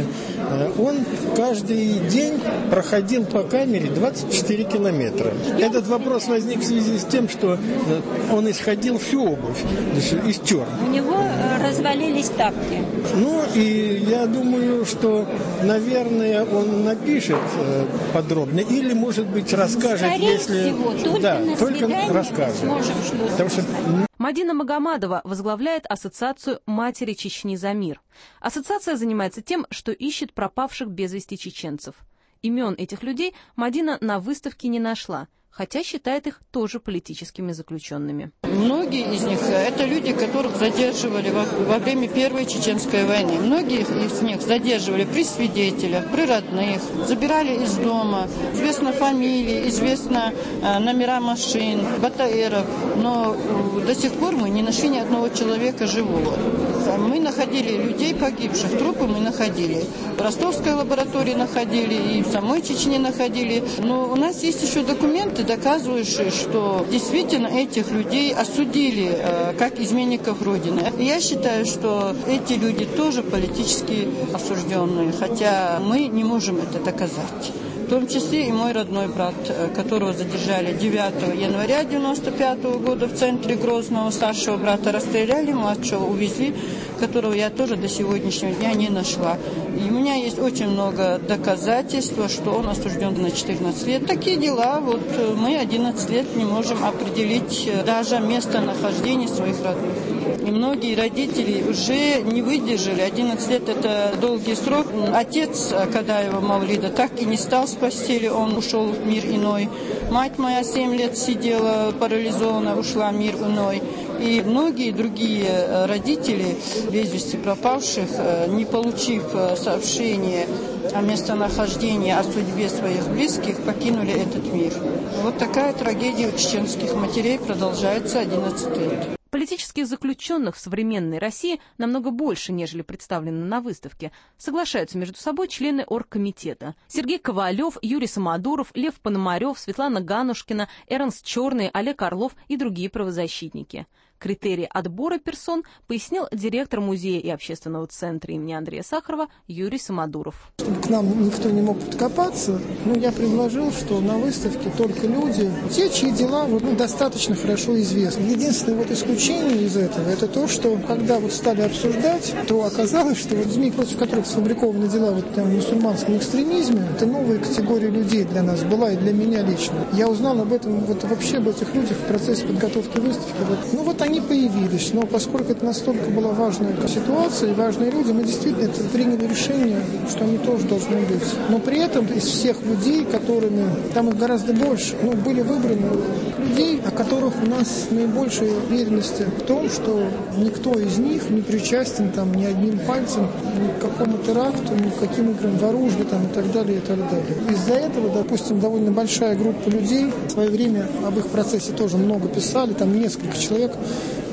он каждый день проходил по камере двадцать четыре километра. Этот вопрос возник в связи с тем, что он исходил всю обувь из черных. У него развалились тапки. Ну и я думаю, что, наверное, он напишет подробно или, может быть, расскажет, скорее если... всего, только да, на только расскажет. Сможем что-то. Потому что Мадина Магомадова возглавляет Ассоциацию «Матери Чечни за мир». Ассоциация занимается тем, что ищет пропавших без вести чеченцев. Имен этих людей Мадина на выставке не нашла, хотя считает их тоже политическими заключенными. Многие из них – это люди, которых задерживали во, во время Первой Чеченской войны. Многие из них задерживали при свидетелях, при родных, забирали из дома. Известно фамилии, известно э, номера машин, БТРов. Но э, до сих пор мы не нашли ни одного человека живого. Мы находили людей погибших, трупы мы находили. В Ростовской лаборатории находили, и в самой Чечне находили. Но у нас есть еще документы, доказывающие, что действительно этих людей осудили э, как изменников Родины. Я считаю, что эти люди тоже политически осужденные, хотя мы не можем это доказать. В том числе и мой родной брат, которого задержали девятого января девяносто пятого года в центре Грозного. Старшего брата расстреляли, младшего увезли, которого я тоже до сегодняшнего дня не нашла. И у меня есть очень много доказательств, что он осужден на четырнадцать лет. Такие дела, вот мы одиннадцать лет не можем определить даже местонахождение своих родных. И многие родители уже не выдержали. одиннадцать лет – это долгий срок. Отец Кадаева Мавлида так и не встал с постели, он ушел в мир иной. Мать моя семь лет сидела парализованная, ушла в мир иной. И многие другие родители без вести пропавших, не получив сообщения о местонахождении, о судьбе своих близких, покинули этот мир. Вот такая трагедия у чеченских матерей продолжается одиннадцать лет. Политических заключенных в современной России намного больше, нежели представлено на выставке, соглашаются между собой члены оргкомитета. Сергей Ковалев, Юрий Самодуров, Лев Пономарев, Светлана Ганушкина, Эрнст Черный, Олег Орлов и другие правозащитники. Критерии отбора персон пояснил директор музея и общественного центра имени Андрея Сахарова Юрий Самодуров. Чтобы к нам никто не мог подкопаться, ну, я предложил, что на выставке только люди, те, чьи дела вот, ну, достаточно хорошо известны. Единственное вот исключение из этого, это то, что когда вот стали обсуждать, то оказалось, что вот СМИ, против которых сфабрикованы дела вот, там, в мусульманском экстремизме, это новая категория людей для нас была и для меня лично. Я узнал об этом, вот вообще об этих людях в процессе подготовки выставки. Вот. Ну вот они появились, но поскольку это настолько была важная ситуация и важные люди, мы действительно приняли решение, что они тоже должны быть. Но при этом из всех людей, которыми, там их гораздо больше, ну, были выбраны людей, о которых у нас наибольшая уверенность в том, что никто из них не причастен там ни одним пальцем ни к какому теракту, ни к каким играм в оружие там, и так далее, и так далее. Из-за этого, допустим, довольно большая группа людей в свое время об их процессе тоже много писали, там несколько человек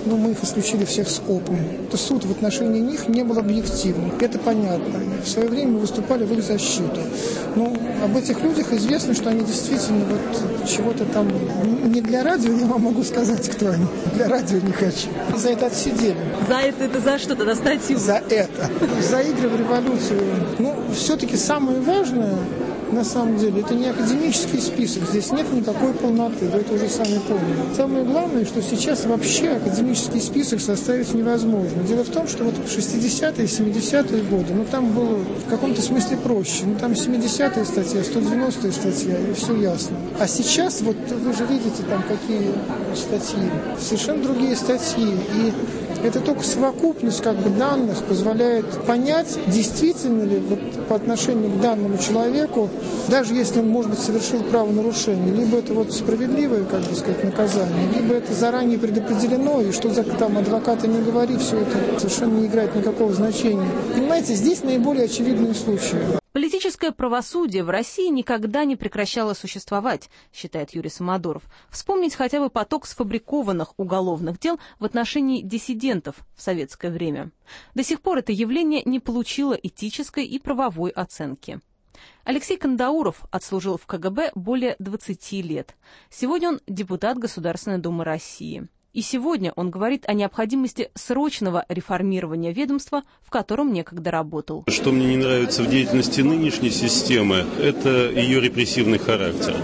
ну, мы их исключили всех с ОПом. То суд в отношении них не был объективным. Это понятно. В свое время мы выступали в их защиту. Но об этих людях известно, что они действительно вот чего-то там... Не для радио, я вам могу сказать, кто они. Для радио не хочу. За это отсидели. За это, это за что тогда статью? За это. За игры в революцию. Ну, все-таки самое важное... На самом деле, это не академический список, здесь нет никакой полноты, вы это уже сами поняли. Самое главное, что сейчас вообще академический список составить невозможно. Дело в том, что вот в шестидесятые, семидесятые годы, ну там было в каком-то смысле проще. Ну там семидесятая статья, сто девяностая статья, и все ясно. А сейчас, вот вы же видите там какие статьи, совершенно другие статьи. И это только совокупность как бы данных позволяет понять, действительно ли вот, по отношению к данному человеку, даже если он, может быть, совершил правонарушение, либо это вот справедливое, как бы сказать, наказание, либо это заранее предопределено, и что за там адвокаты не говори, все это совершенно не играет никакого значения. Понимаете, здесь наиболее очевидные случаи. Политическое правосудие в России никогда не прекращало существовать, считает Юрий Самодуров. Вспомнить хотя бы поток сфабрикованных уголовных дел в отношении диссидентов в советское время. До сих пор это явление не получило этической и правовой оценки. Алексей Кандауров отслужил в ка гэ бэ более двадцати лет. Сегодня он депутат Государственной Думы России. И сегодня он говорит о необходимости срочного реформирования ведомства, в котором некогда работал. Что мне не нравится в деятельности нынешней системы, это ее репрессивный характер.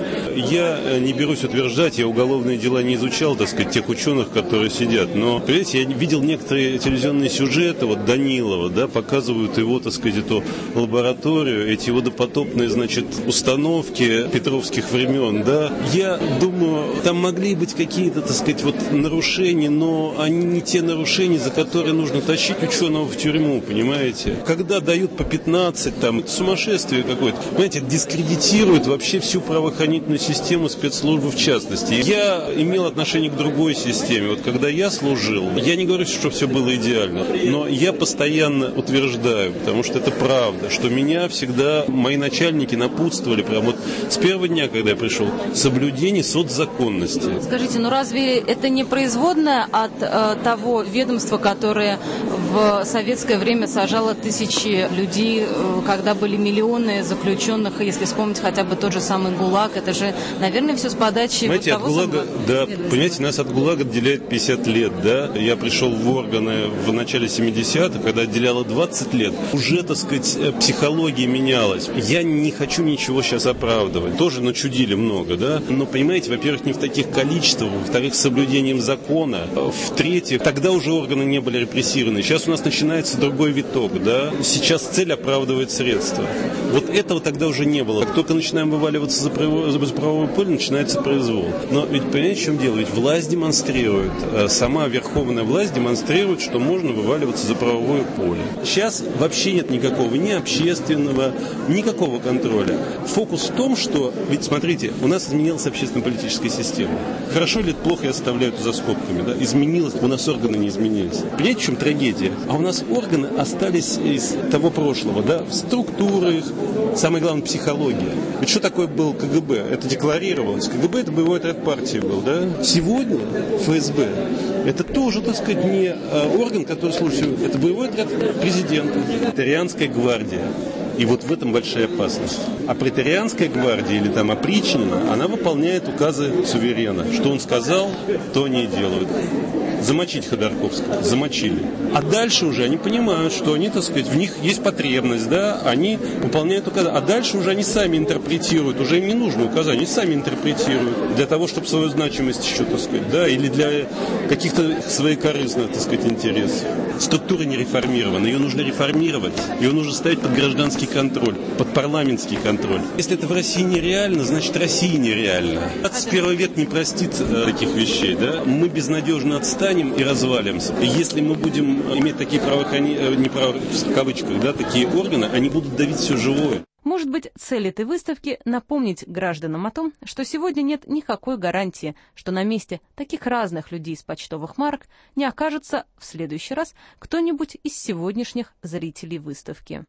Я не берусь утверждать, я уголовные дела не изучал, так сказать, тех ученых, которые сидят. Но, понимаете, я видел некоторые телевизионные сюжеты, вот Данилова, да, показывают его, так сказать, эту лабораторию, эти водопотопные, значит, установки петровских времен, да. Я думаю, там могли быть какие-то, так сказать, вот нарушения. Нарушения, но они не те нарушения, за которые нужно тащить ученого в тюрьму, понимаете? Когда дают по пятнадцать, там, это сумасшествие какое-то, понимаете, дискредитирует вообще всю правоохранительную систему, спецслужбы в частности. Я имел отношение к другой системе. Вот когда я служил, я не говорю, что все было идеально, но я постоянно утверждаю, потому что это правда, что меня всегда мои начальники напутствовали, прям вот с первого дня, когда я пришел, соблюдение соцзаконности. Скажите, ну разве это не производное от э, того ведомства, которое в советское время сажало тысячи людей, э, когда были миллионы заключенных, если вспомнить хотя бы тот же самый ГУЛАГ, это же, наверное, все с подачи понимаете, вот того от ГУЛАГа, да, ведомства. понимаете, нас от ГУЛАГа отделяет пятьдесят лет, да, я пришел в органы в начале семидесятых, когда отделяло двадцать лет, уже, так сказать, психология менялась. Я не хочу ничего сейчас оправдывать, тоже начудили много, да, но, понимаете, во-первых, не в таких количествах, во-вторых, с соблюдением закона, в-третьих, тогда уже органы не были репрессированы. Сейчас у нас начинается другой виток, да. Сейчас цель оправдывает средства. Вот этого тогда уже не было. Как только начинаем вываливаться за правовое поле, начинается произвол. Но ведь понимаете, в чем дело? Ведь власть демонстрирует, сама верховная власть демонстрирует, что можно вываливаться за правовое поле. Сейчас вообще нет никакого ни общественного, никакого контроля. Фокус в том, что, ведь смотрите, у нас изменилась общественно-политическая система. Хорошо или плохо, я оставляю это за скобками, да, изменилось, у нас органы не изменились. Понимаете, в чем трагедия? А у нас органы остались из того прошлого, да, в структурах, самое главное, психология. Ведь что такое был ка гэ бэ? Это декларировалось. ка гэ бэ это боевой отряд партии был, да? Сегодня эф эс бэ это тоже, так сказать, не орган, который служит, это боевой отряд президента, преторианская гвардия. И вот в этом большая опасность. А преторианская гвардия или там опричнина, она выполняет указы суверена. Что он сказал, то они и делают. Замочить Ходорковского. Замочили. А дальше уже они понимают, что они, так сказать, в них есть потребность, да, они выполняют указания. А дальше уже они сами интерпретируют, уже им не нужно указания, они сами интерпретируют для того, чтобы свою значимость еще, так сказать, да, или для каких-то своих корыстных, так сказать, интересов. Структура не реформирована, ее нужно реформировать, ее нужно ставить под гражданский контроль, под парламентский контроль. Если это в России нереально, значит Россия нереальна. двадцать первый век не простит э, таких вещей, да, мы безнадежно отстанем и развалимся. И если мы будем иметь такие правоохранительные, не прав... в кавычках, да, такие органы, они будут давить все живое. Может быть, цель этой выставки – напомнить гражданам о том, что сегодня нет никакой гарантии, что на месте таких разных людей с почтовых марок не окажется в следующий раз кто-нибудь из сегодняшних зрителей выставки.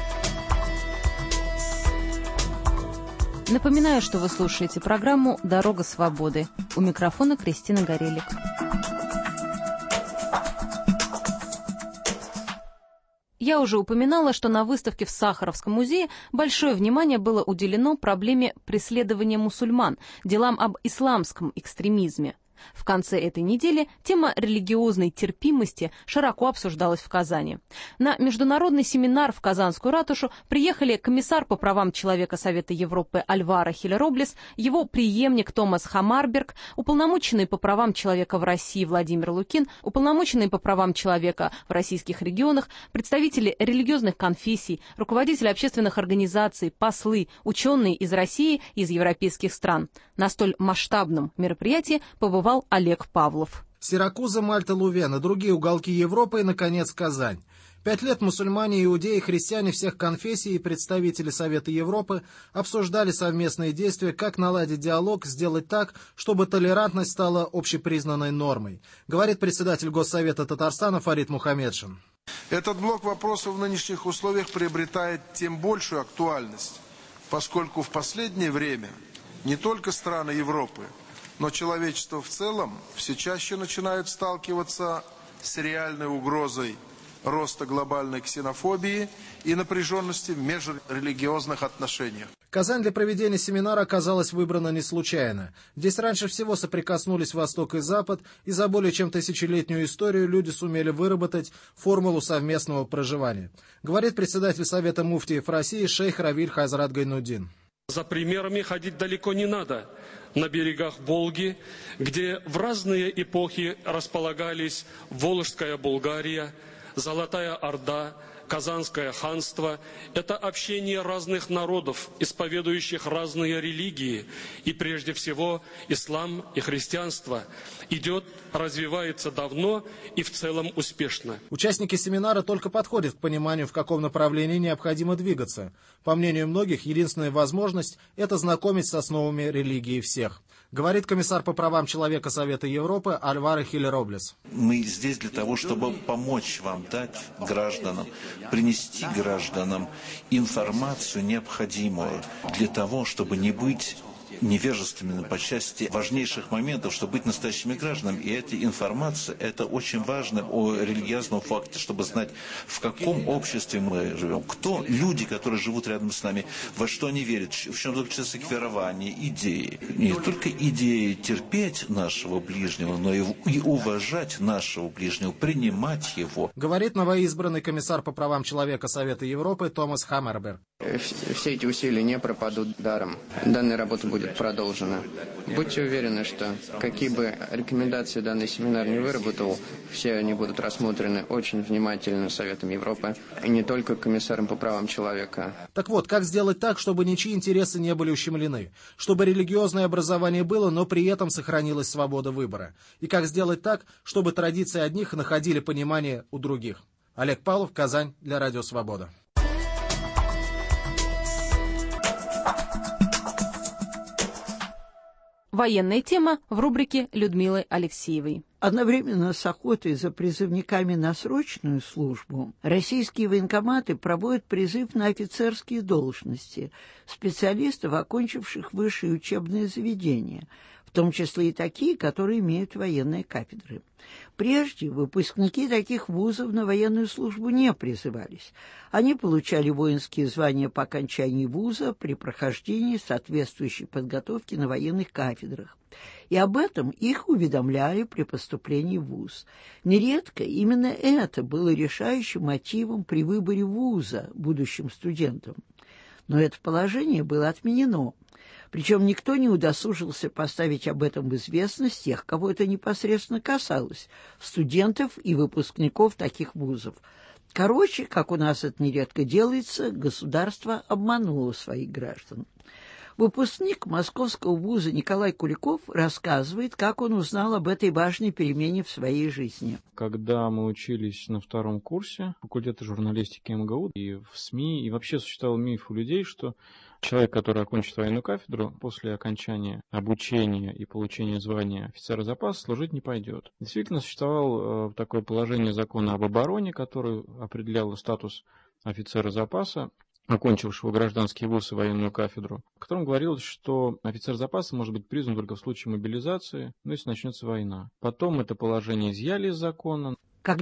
Напоминаю, что вы слушаете программу «Дорога свободы». У микрофона Кристина Горелик. Я уже упоминала, что на выставке в Сахаровском музее большое внимание было уделено проблеме преследования мусульман, делам об исламском экстремизме. В конце этой недели тема религиозной терпимости широко обсуждалась в Казани. На международный семинар в Казанскую ратушу приехали комиссар по правам человека Совета Европы Альваро Хиле-Роблес, его преемник Томас Хаммарберг, уполномоченный по правам человека в России Владимир Лукин, уполномоченный по правам человека в российских регионах, представители религиозных конфессий, руководители общественных организаций, послы, ученые из России и из европейских стран. На столь масштабном мероприятии побывал Олег Павлов. Сиракуза, Мальта, Лувен и другие уголки Европы и, наконец, Казань. Пять лет мусульмане, иудеи, христиане всех конфессий и представители Совета Европы обсуждали совместные действия, как наладить диалог, сделать так, чтобы толерантность стала общепризнанной нормой, говорит председатель Госсовета Татарстана Фарид Мухамедшин. Этот блок вопросов в нынешних условиях приобретает тем большую актуальность, поскольку в последнее время не только страны Европы, но человечество в целом все чаще начинает сталкиваться с реальной угрозой роста глобальной ксенофобии и напряженности в межрелигиозных отношениях. Казань для проведения семинара оказалась выбрана не случайно. Здесь раньше всего соприкоснулись Восток и Запад, и за более чем тысячелетнюю историю люди сумели выработать формулу совместного проживания, говорит председатель Совета муфтиев России шейх Равиль Хазрат Гайнуддин. За примерами ходить далеко не надо. На берегах Волги, где в разные эпохи располагались Волжская Булгария, Золотая Орда, Казанское ханство – это общение разных народов, исповедующих разные религии, и прежде всего ислам и христианство. Идет, развивается давно и в целом успешно. Участники семинара только подходят к пониманию, в каком направлении необходимо двигаться. По мнению многих, единственная возможность – это знакомить с основами религии всех, говорит комиссар по правам человека Совета Европы Альваро Хиле-Роблес. Мы здесь для того, чтобы помочь вам, дать гражданам, принести гражданам информацию необходимую для того, чтобы не быть невежественными по части важнейших моментов, чтобы быть настоящими гражданами. И эта информация, это очень важно о религиозном факте, чтобы знать, в каком обществе мы живем, кто люди, которые живут рядом с нами, во что они верят, в чем заключается их верование, идеи. Не только идеи терпеть нашего ближнего, но и, и уважать нашего ближнего, принимать его. Говорит новоизбранный комиссар по правам человека Совета Европы Томас Хаммарберг. Все эти усилия не пропадут даром. Данная работа будет продолжена. Будьте уверены, что какие бы рекомендации данный семинар не выработал, все они будут рассмотрены очень внимательно Советом Европы, и не только комиссаром по правам человека. Так вот, как сделать так, чтобы ничьи интересы не были ущемлены, чтобы религиозное образование было, но при этом сохранилась свобода выбора, и как сделать так, чтобы традиции одних находили понимание у других. Олег Павлов, Казань, для Радио Свобода. Военная тема в рубрике Людмилы Алексеевой. Одновременно с охотой за призывниками на срочную службу российские военкоматы проводят призыв на офицерские должности специалистов, окончивших высшие учебные заведения, в том числе и такие, которые имеют военные кафедры. Прежде выпускники таких вузов на военную службу не призывались. Они получали воинские звания по окончании вуза при прохождении соответствующей подготовки на военных кафедрах. И об этом их уведомляли при поступлении в вуз. Нередко именно это было решающим мотивом при выборе вуза будущим студентам. Но это положение было отменено. Причем никто не удосужился поставить об этом в известность тех, кого это непосредственно касалось, студентов и выпускников таких вузов. Короче, как у нас это нередко делается, государство обмануло своих граждан. Выпускник Московского вуза Николай Куликов рассказывает, как он узнал об этой важной перемене в своей жизни. Когда мы учились на втором курсе факультета журналистики эм гэ у, и в СМИ, и вообще существовал миф у людей, что человек, который окончит военную кафедру, после окончания обучения и получения звания офицера запаса служить не пойдет. Действительно, существовало э, такое положение закона об обороне, которое определяло статус офицера запаса, окончившего гражданский вуз и военную кафедру, в котором говорилось, что офицер запаса может быть призван только в случае мобилизации, ну, если начнется война. Потом это положение изъяли из закона. Когда?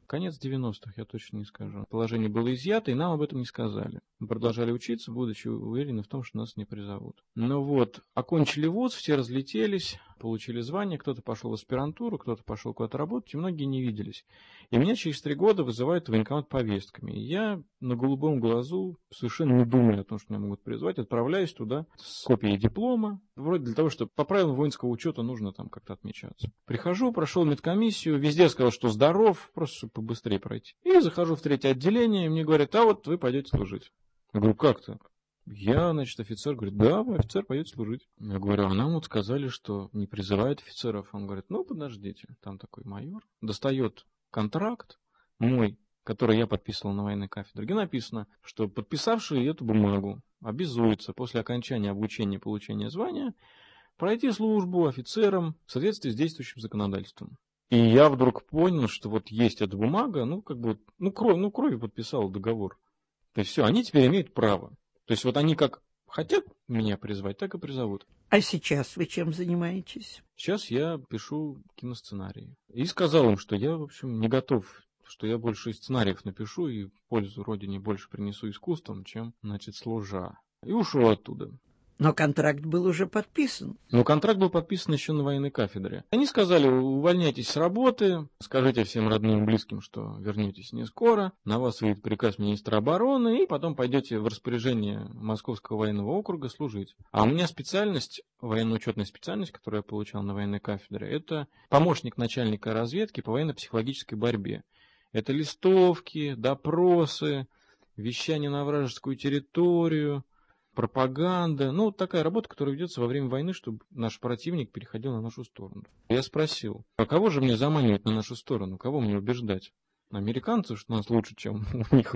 Конец девяностых, я точно не скажу. Положение было изъято, и нам об этом не сказали. Мы продолжали учиться, будучи уверены в том, что нас не призовут. Ну вот, окончили вуз, все разлетелись, получили звание, кто-то пошел в аспирантуру, кто-то пошел куда-то работать, и многие не виделись. И меня через три года вызывают в военкомат повестками. И я на голубом глазу, совершенно не думая о том, что меня могут призвать, отправляюсь туда с копией диплома, вроде для того, чтобы по правилам воинского учета нужно там как-то отмечаться. Прихожу, прошел медкомиссию, везде сказал, что здоров, просто чтобы побыстрее пройти. И захожу в третье отделение, и мне говорят, а вот вы пойдете служить. Я говорю, как так? Я, значит, офицер, говорит, да, вы офицер, пойдет служить. Я говорю, а нам вот сказали, что не призывают офицеров. Он говорит, ну, подождите, там такой майор. Достает контракт мой, который я подписывал на военной кафедре, где написано, что подписавший эту бумагу обязуется после окончания обучения и получения звания пройти службу офицером в соответствии с действующим законодательством. И я вдруг понял, что вот есть эта бумага, ну, как бы, ну, кровь, ну, кровью подписал договор. То есть все, они теперь имеют право. То есть вот они как хотят меня призвать, так и призовут. А сейчас вы чем занимаетесь? Сейчас я пишу киносценарии. И сказал им, что я, в общем, не готов, что я больше сценариев напишу и пользу Родине больше принесу искусством, чем, значит, служа. И ушел оттуда. Но контракт был уже подписан. Но контракт был подписан еще на военной кафедре. Они сказали, увольняйтесь с работы, скажите всем родным и близким, что вернетесь не скоро, на вас выйдет приказ министра обороны, и потом пойдете в распоряжение Московского военного округа служить. А у меня специальность, военно-учетная специальность, которую я получал на военной кафедре, это помощник начальника разведки по военно-психологической борьбе. Это листовки, допросы, вещание на вражескую территорию, пропаганда, ну, такая работа, которая ведется во время войны, чтобы наш противник переходил на нашу сторону. Я спросил, а кого же мне заманивать на нашу сторону, кого мне убеждать? Американцев, что нас лучше, чем у них.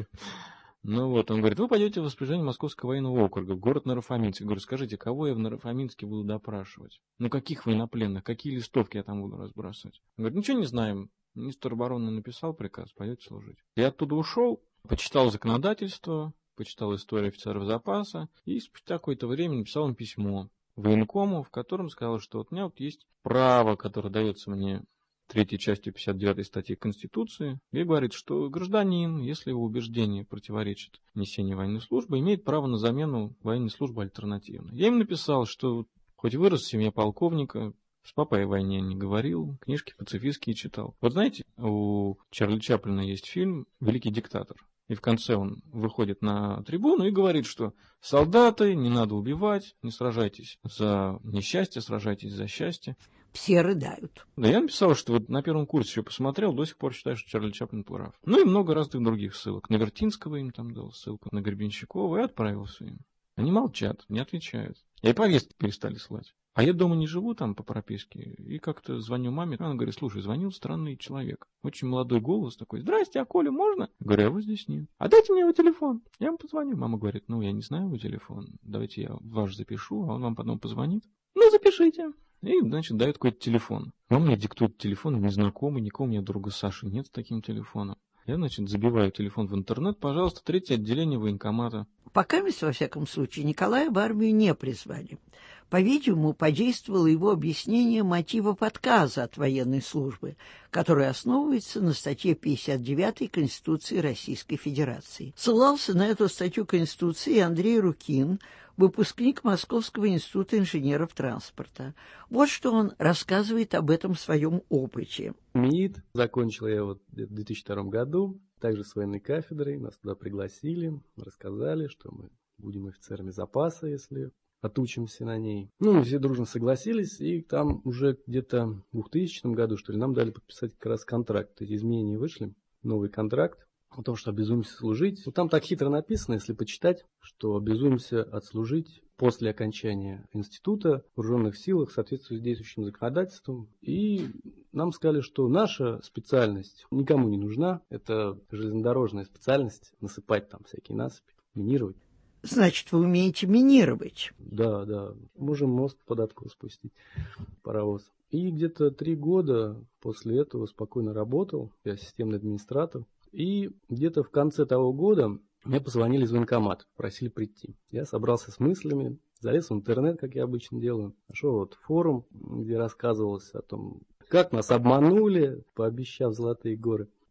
Ну вот, он говорит, вы пойдете в распоряжение Московского военного округа, в город Наро-Фоминск. Я говорю, скажите, кого я в Наро-Фоминске буду допрашивать? Ну, каких военнопленных, какие листовки я там буду разбрасывать? Он говорит, ничего не знаем. Министр обороны написал приказ, пойдете служить. Я оттуда ушел, почитал законодательство, почитал историю офицеров запаса, и спустя какое-то время написал им письмо военкому, в котором сказал, что вот у меня вот есть право, которое дается мне третьей частью пятьдесят девятой статьи Конституции, где говорит, что гражданин, если его убеждение противоречит несению военной службы, имеет право на замену военной службы альтернативной. Я им написал, что хоть вырос в семье полковника, с папой о войне не говорил, книжки пацифистские читал. Вот знаете, у Чарли Чаплина есть фильм «Великий диктатор». И в конце он выходит на трибуну и говорит, что солдаты, не надо убивать, не сражайтесь за несчастье, сражайтесь за счастье. Все рыдают. Да, я написал, что вот на первом курсе еще посмотрел, до сих пор считаю, что Чарли Чаплин прав. Ну и много разных других ссылок. На Вертинского им там дал ссылку, на Гребенщикова, и отправился им. Они молчат, не отвечают. И повестки перестали слать. А я дома не живу там по прописке, и как-то звоню маме, она говорит, слушай, звонил странный человек, очень молодой голос такой, здрасте, а Коля можно? Говорю, а вы здесь нет. А дайте мне его телефон, я ему позвоню. Мама говорит, ну я не знаю его телефон, давайте я ваш запишу, а он вам потом позвонит. Ну запишите. И, значит, дает какой-то телефон. Он мне диктует телефон, незнакомый, никого у меня друга Саши нет с таким телефоном. Я, значит, забиваю телефон в интернет, пожалуйста, третье отделение военкомата. Пока, во всяком случае, Николая в армию не призвали. По-видимому, подействовало его объяснение мотивов отказа от военной службы, которое основывается на статье пятьдесят девятой Конституции Российской Федерации. Ссылался на эту статью Конституции Андрей Рукин, выпускник Московского института инженеров транспорта. Вот что он рассказывает об этом в своем опыте. МИИТ закончил я вот в две тысячи втором году, также с военной кафедрой. Нас туда пригласили, рассказали, что мы будем офицерами запаса, если отучимся на ней. Ну, мы все дружно согласились, и там уже где-то в двухтысячном году, что ли, нам дали подписать как раз контракт. Эти изменения вышли, новый контракт о том, что обязуемся служить. Ну, там так хитро написано, если почитать, что обязуемся отслужить после окончания института в вооруженных силах в соответствии с действующим законодательством. И нам сказали, что наша специальность никому не нужна. Это железнодорожная специальность, насыпать там всякие насыпи, минировать. Значит, вы умеете минировать? Да, да. Можем мост под откос спустить, паровоз. И где-то три года после этого спокойно работал. Я системный администратор. И где-то в конце того года мне позвонили из военкомата, просили прийти. Я собрался с мыслями, залез в интернет, как я обычно делаю. Нашел вот форум, где рассказывалось о том, как нас обманули, пообещав золотые горы.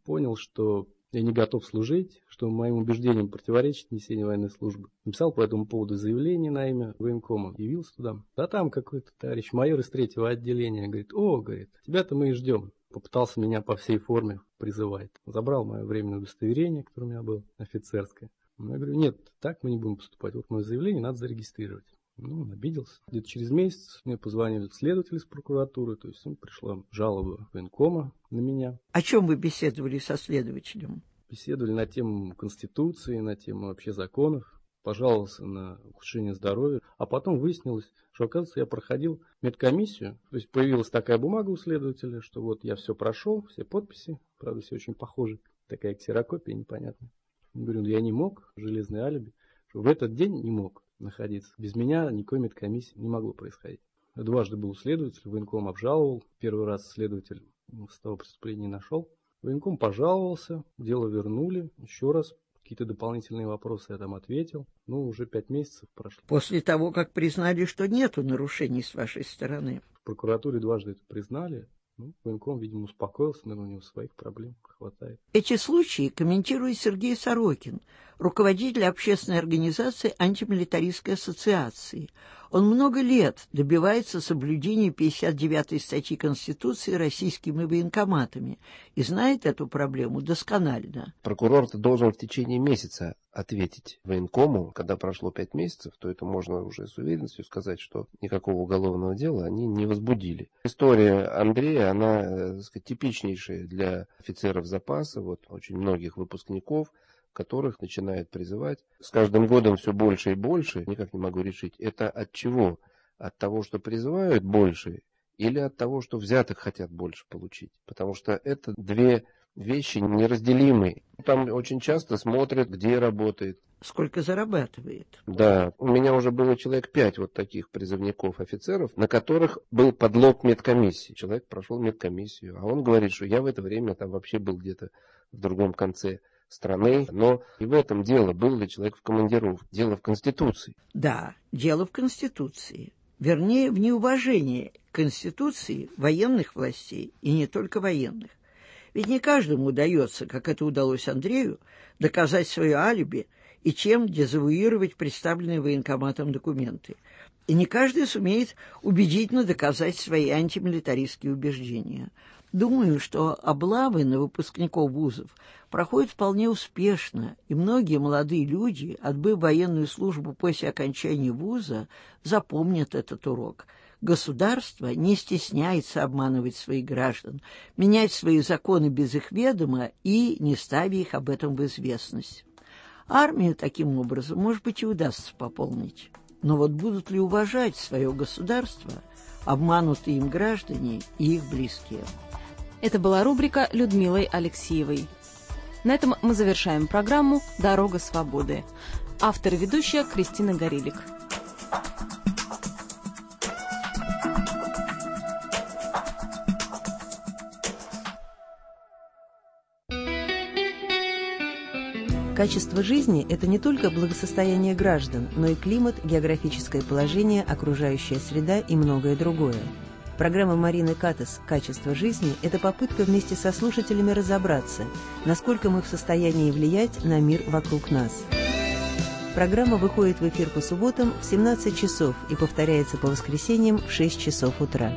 понял, что я не готов служить, что моим убеждениям противоречит несение военной службы. Написал по этому поводу заявление на имя военкома, явился туда. А там какой-то товарищ майор из третьего отделения говорит: о, говорит, тебя-то мы и ждем. Попытался меня по всей форме призывать. Забрал мое временное удостоверение, которое у меня было, офицерское. Я говорю: нет, так мы не будем поступать. Вот мое заявление надо зарегистрировать. Ну, он обиделся. Где-то через месяц мне позвонили следователи из прокуратуры, то есть им пришла жалоба военкома на меня. О чем вы беседовали со следователем? Беседовали на тему Конституции, на тему вообще законов. Пожаловался на ухудшение здоровья. А потом выяснилось, что, оказывается, я проходил медкомиссию. То есть появилась такая бумага у следователя, что вот я все прошел, все подписи, правда, все очень похожи. Такая ксерокопия непонятная. Я говорю: я не мог, железное алиби, что в этот день не мог находиться. Без меня никакой медкомиссии не могло происходить. Я дважды был у следователя, военком обжаловал. Первый раз следователь с того преступления не нашел. Военком пожаловался, дело вернули. Еще раз какие-то дополнительные вопросы я там ответил. Ну, уже пять месяцев прошло. После того, как признали, что нету нарушений с вашей стороны. В прокуратуре дважды это признали. Ну, военком, видимо, успокоился, наверное, у него своих проблем хватает. Эти случаи комментирует Сергей Сорокин, руководитель общественной организации Антимилитаристской ассоциации. Он много лет добивается соблюдения пятьдесят девятой статьи Конституции российскими военкоматами и знает эту проблему досконально. Прокурор-то должен в течение месяца ответить военкому. Когда прошло пять месяцев, то это можно уже с уверенностью сказать, что никакого уголовного дела они не возбудили. История Андрея, она, так сказать, типичнейшая для офицеров запаса, вот очень многих выпускников, которых начинают призывать. С каждым годом все больше и больше, никак не могу решить, это от чего? От того, что призывают больше, или от того, что взятых хотят больше получить? Потому что это две вещи неразделимые. Там очень часто смотрят, где работает. Сколько зарабатывает. Да, у меня уже было человек пять вот таких призывников, офицеров, на которых был подлог медкомиссии. Человек прошел медкомиссию, а он говорит, что я в это время там вообще был где-то в другом конце страны, но и в этом дело, был ли человек в командировке. Дело в Конституции. Да, дело в Конституции. Вернее, в неуважении к Конституции военных властей, и не только военных. Ведь не каждому удается, как это удалось Андрею, доказать свое алиби и чем дезавуировать представленные военкоматом документы. И не каждый сумеет убедительно доказать свои антимилитаристские убеждения. Думаю, что облавы на выпускников вузов проходят вполне успешно, и многие молодые люди, отбыв военную службу после окончания вуза, запомнят этот урок. Государство не стесняется обманывать своих граждан, менять свои законы без их ведома и не ставя их об этом в известность. Армию таким образом, может быть, и удастся пополнить. Но вот будут ли уважать свое государство обманутые им граждане и их близкие? Это была рубрика Людмилой Алексеевой. На этом мы завершаем программу «Дорога свободы». Автор и ведущая Кристина Горелик. Качество жизни – это не только благосостояние граждан, но и климат, географическое положение, окружающая среда и многое другое. Программа Марины Катас «Качество жизни» – это попытка вместе со слушателями разобраться, насколько мы в состоянии влиять на мир вокруг нас. Программа выходит в эфир по субботам в семнадцать часов и повторяется по воскресеньям в шесть часов утра.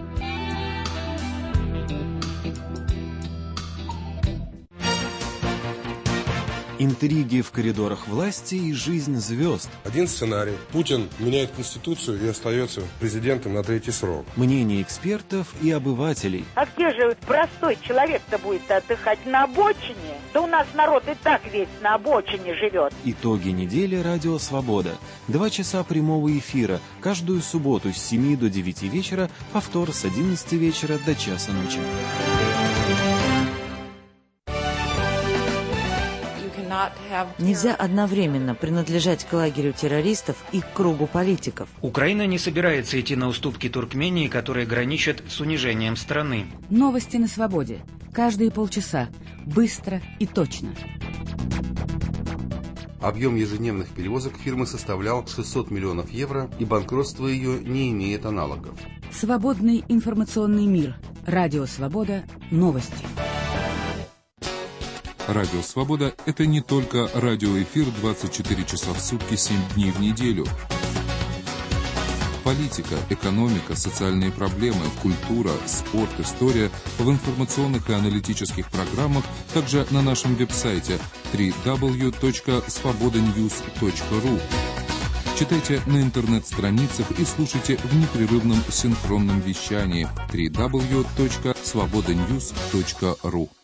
Интриги в коридорах власти и жизнь звезд. Один сценарий. Путин меняет Конституцию и остается президентом на третий срок. Мнения экспертов и обывателей. А где же простой человек-то будет отдыхать? На обочине? Да у нас народ и так весь на обочине живет. Итоги недели «Радио Свобода». Два часа прямого эфира. Каждую субботу с семи до девяти вечера. Повтор с одиннадцати вечера до часа ночи. Нельзя одновременно принадлежать к лагерю террористов и к кругу политиков. Украина не собирается идти на уступки Туркмении, которые граничат с унижением страны. Новости на свободе. Каждые полчаса. Быстро и точно. Объем ежедневных перевозок фирмы составлял шестьсот миллионов евро, и банкротство ее не имеет аналогов. Свободный информационный мир. Радио Свобода. Новости. Радио «Свобода» — это не только радиоэфир двадцать четыре часа в сутки, семь дней в неделю. Политика, экономика, социальные проблемы, культура, спорт, история в информационных и аналитических программах, также на нашем веб-сайте дабл ю дабл ю дабл ю точка свобода ньюс точка ру. Читайте на интернет-страницах и слушайте в непрерывном синхронном вещании дабл ю дабл ю дабл ю точка свобода ньюс точка ру.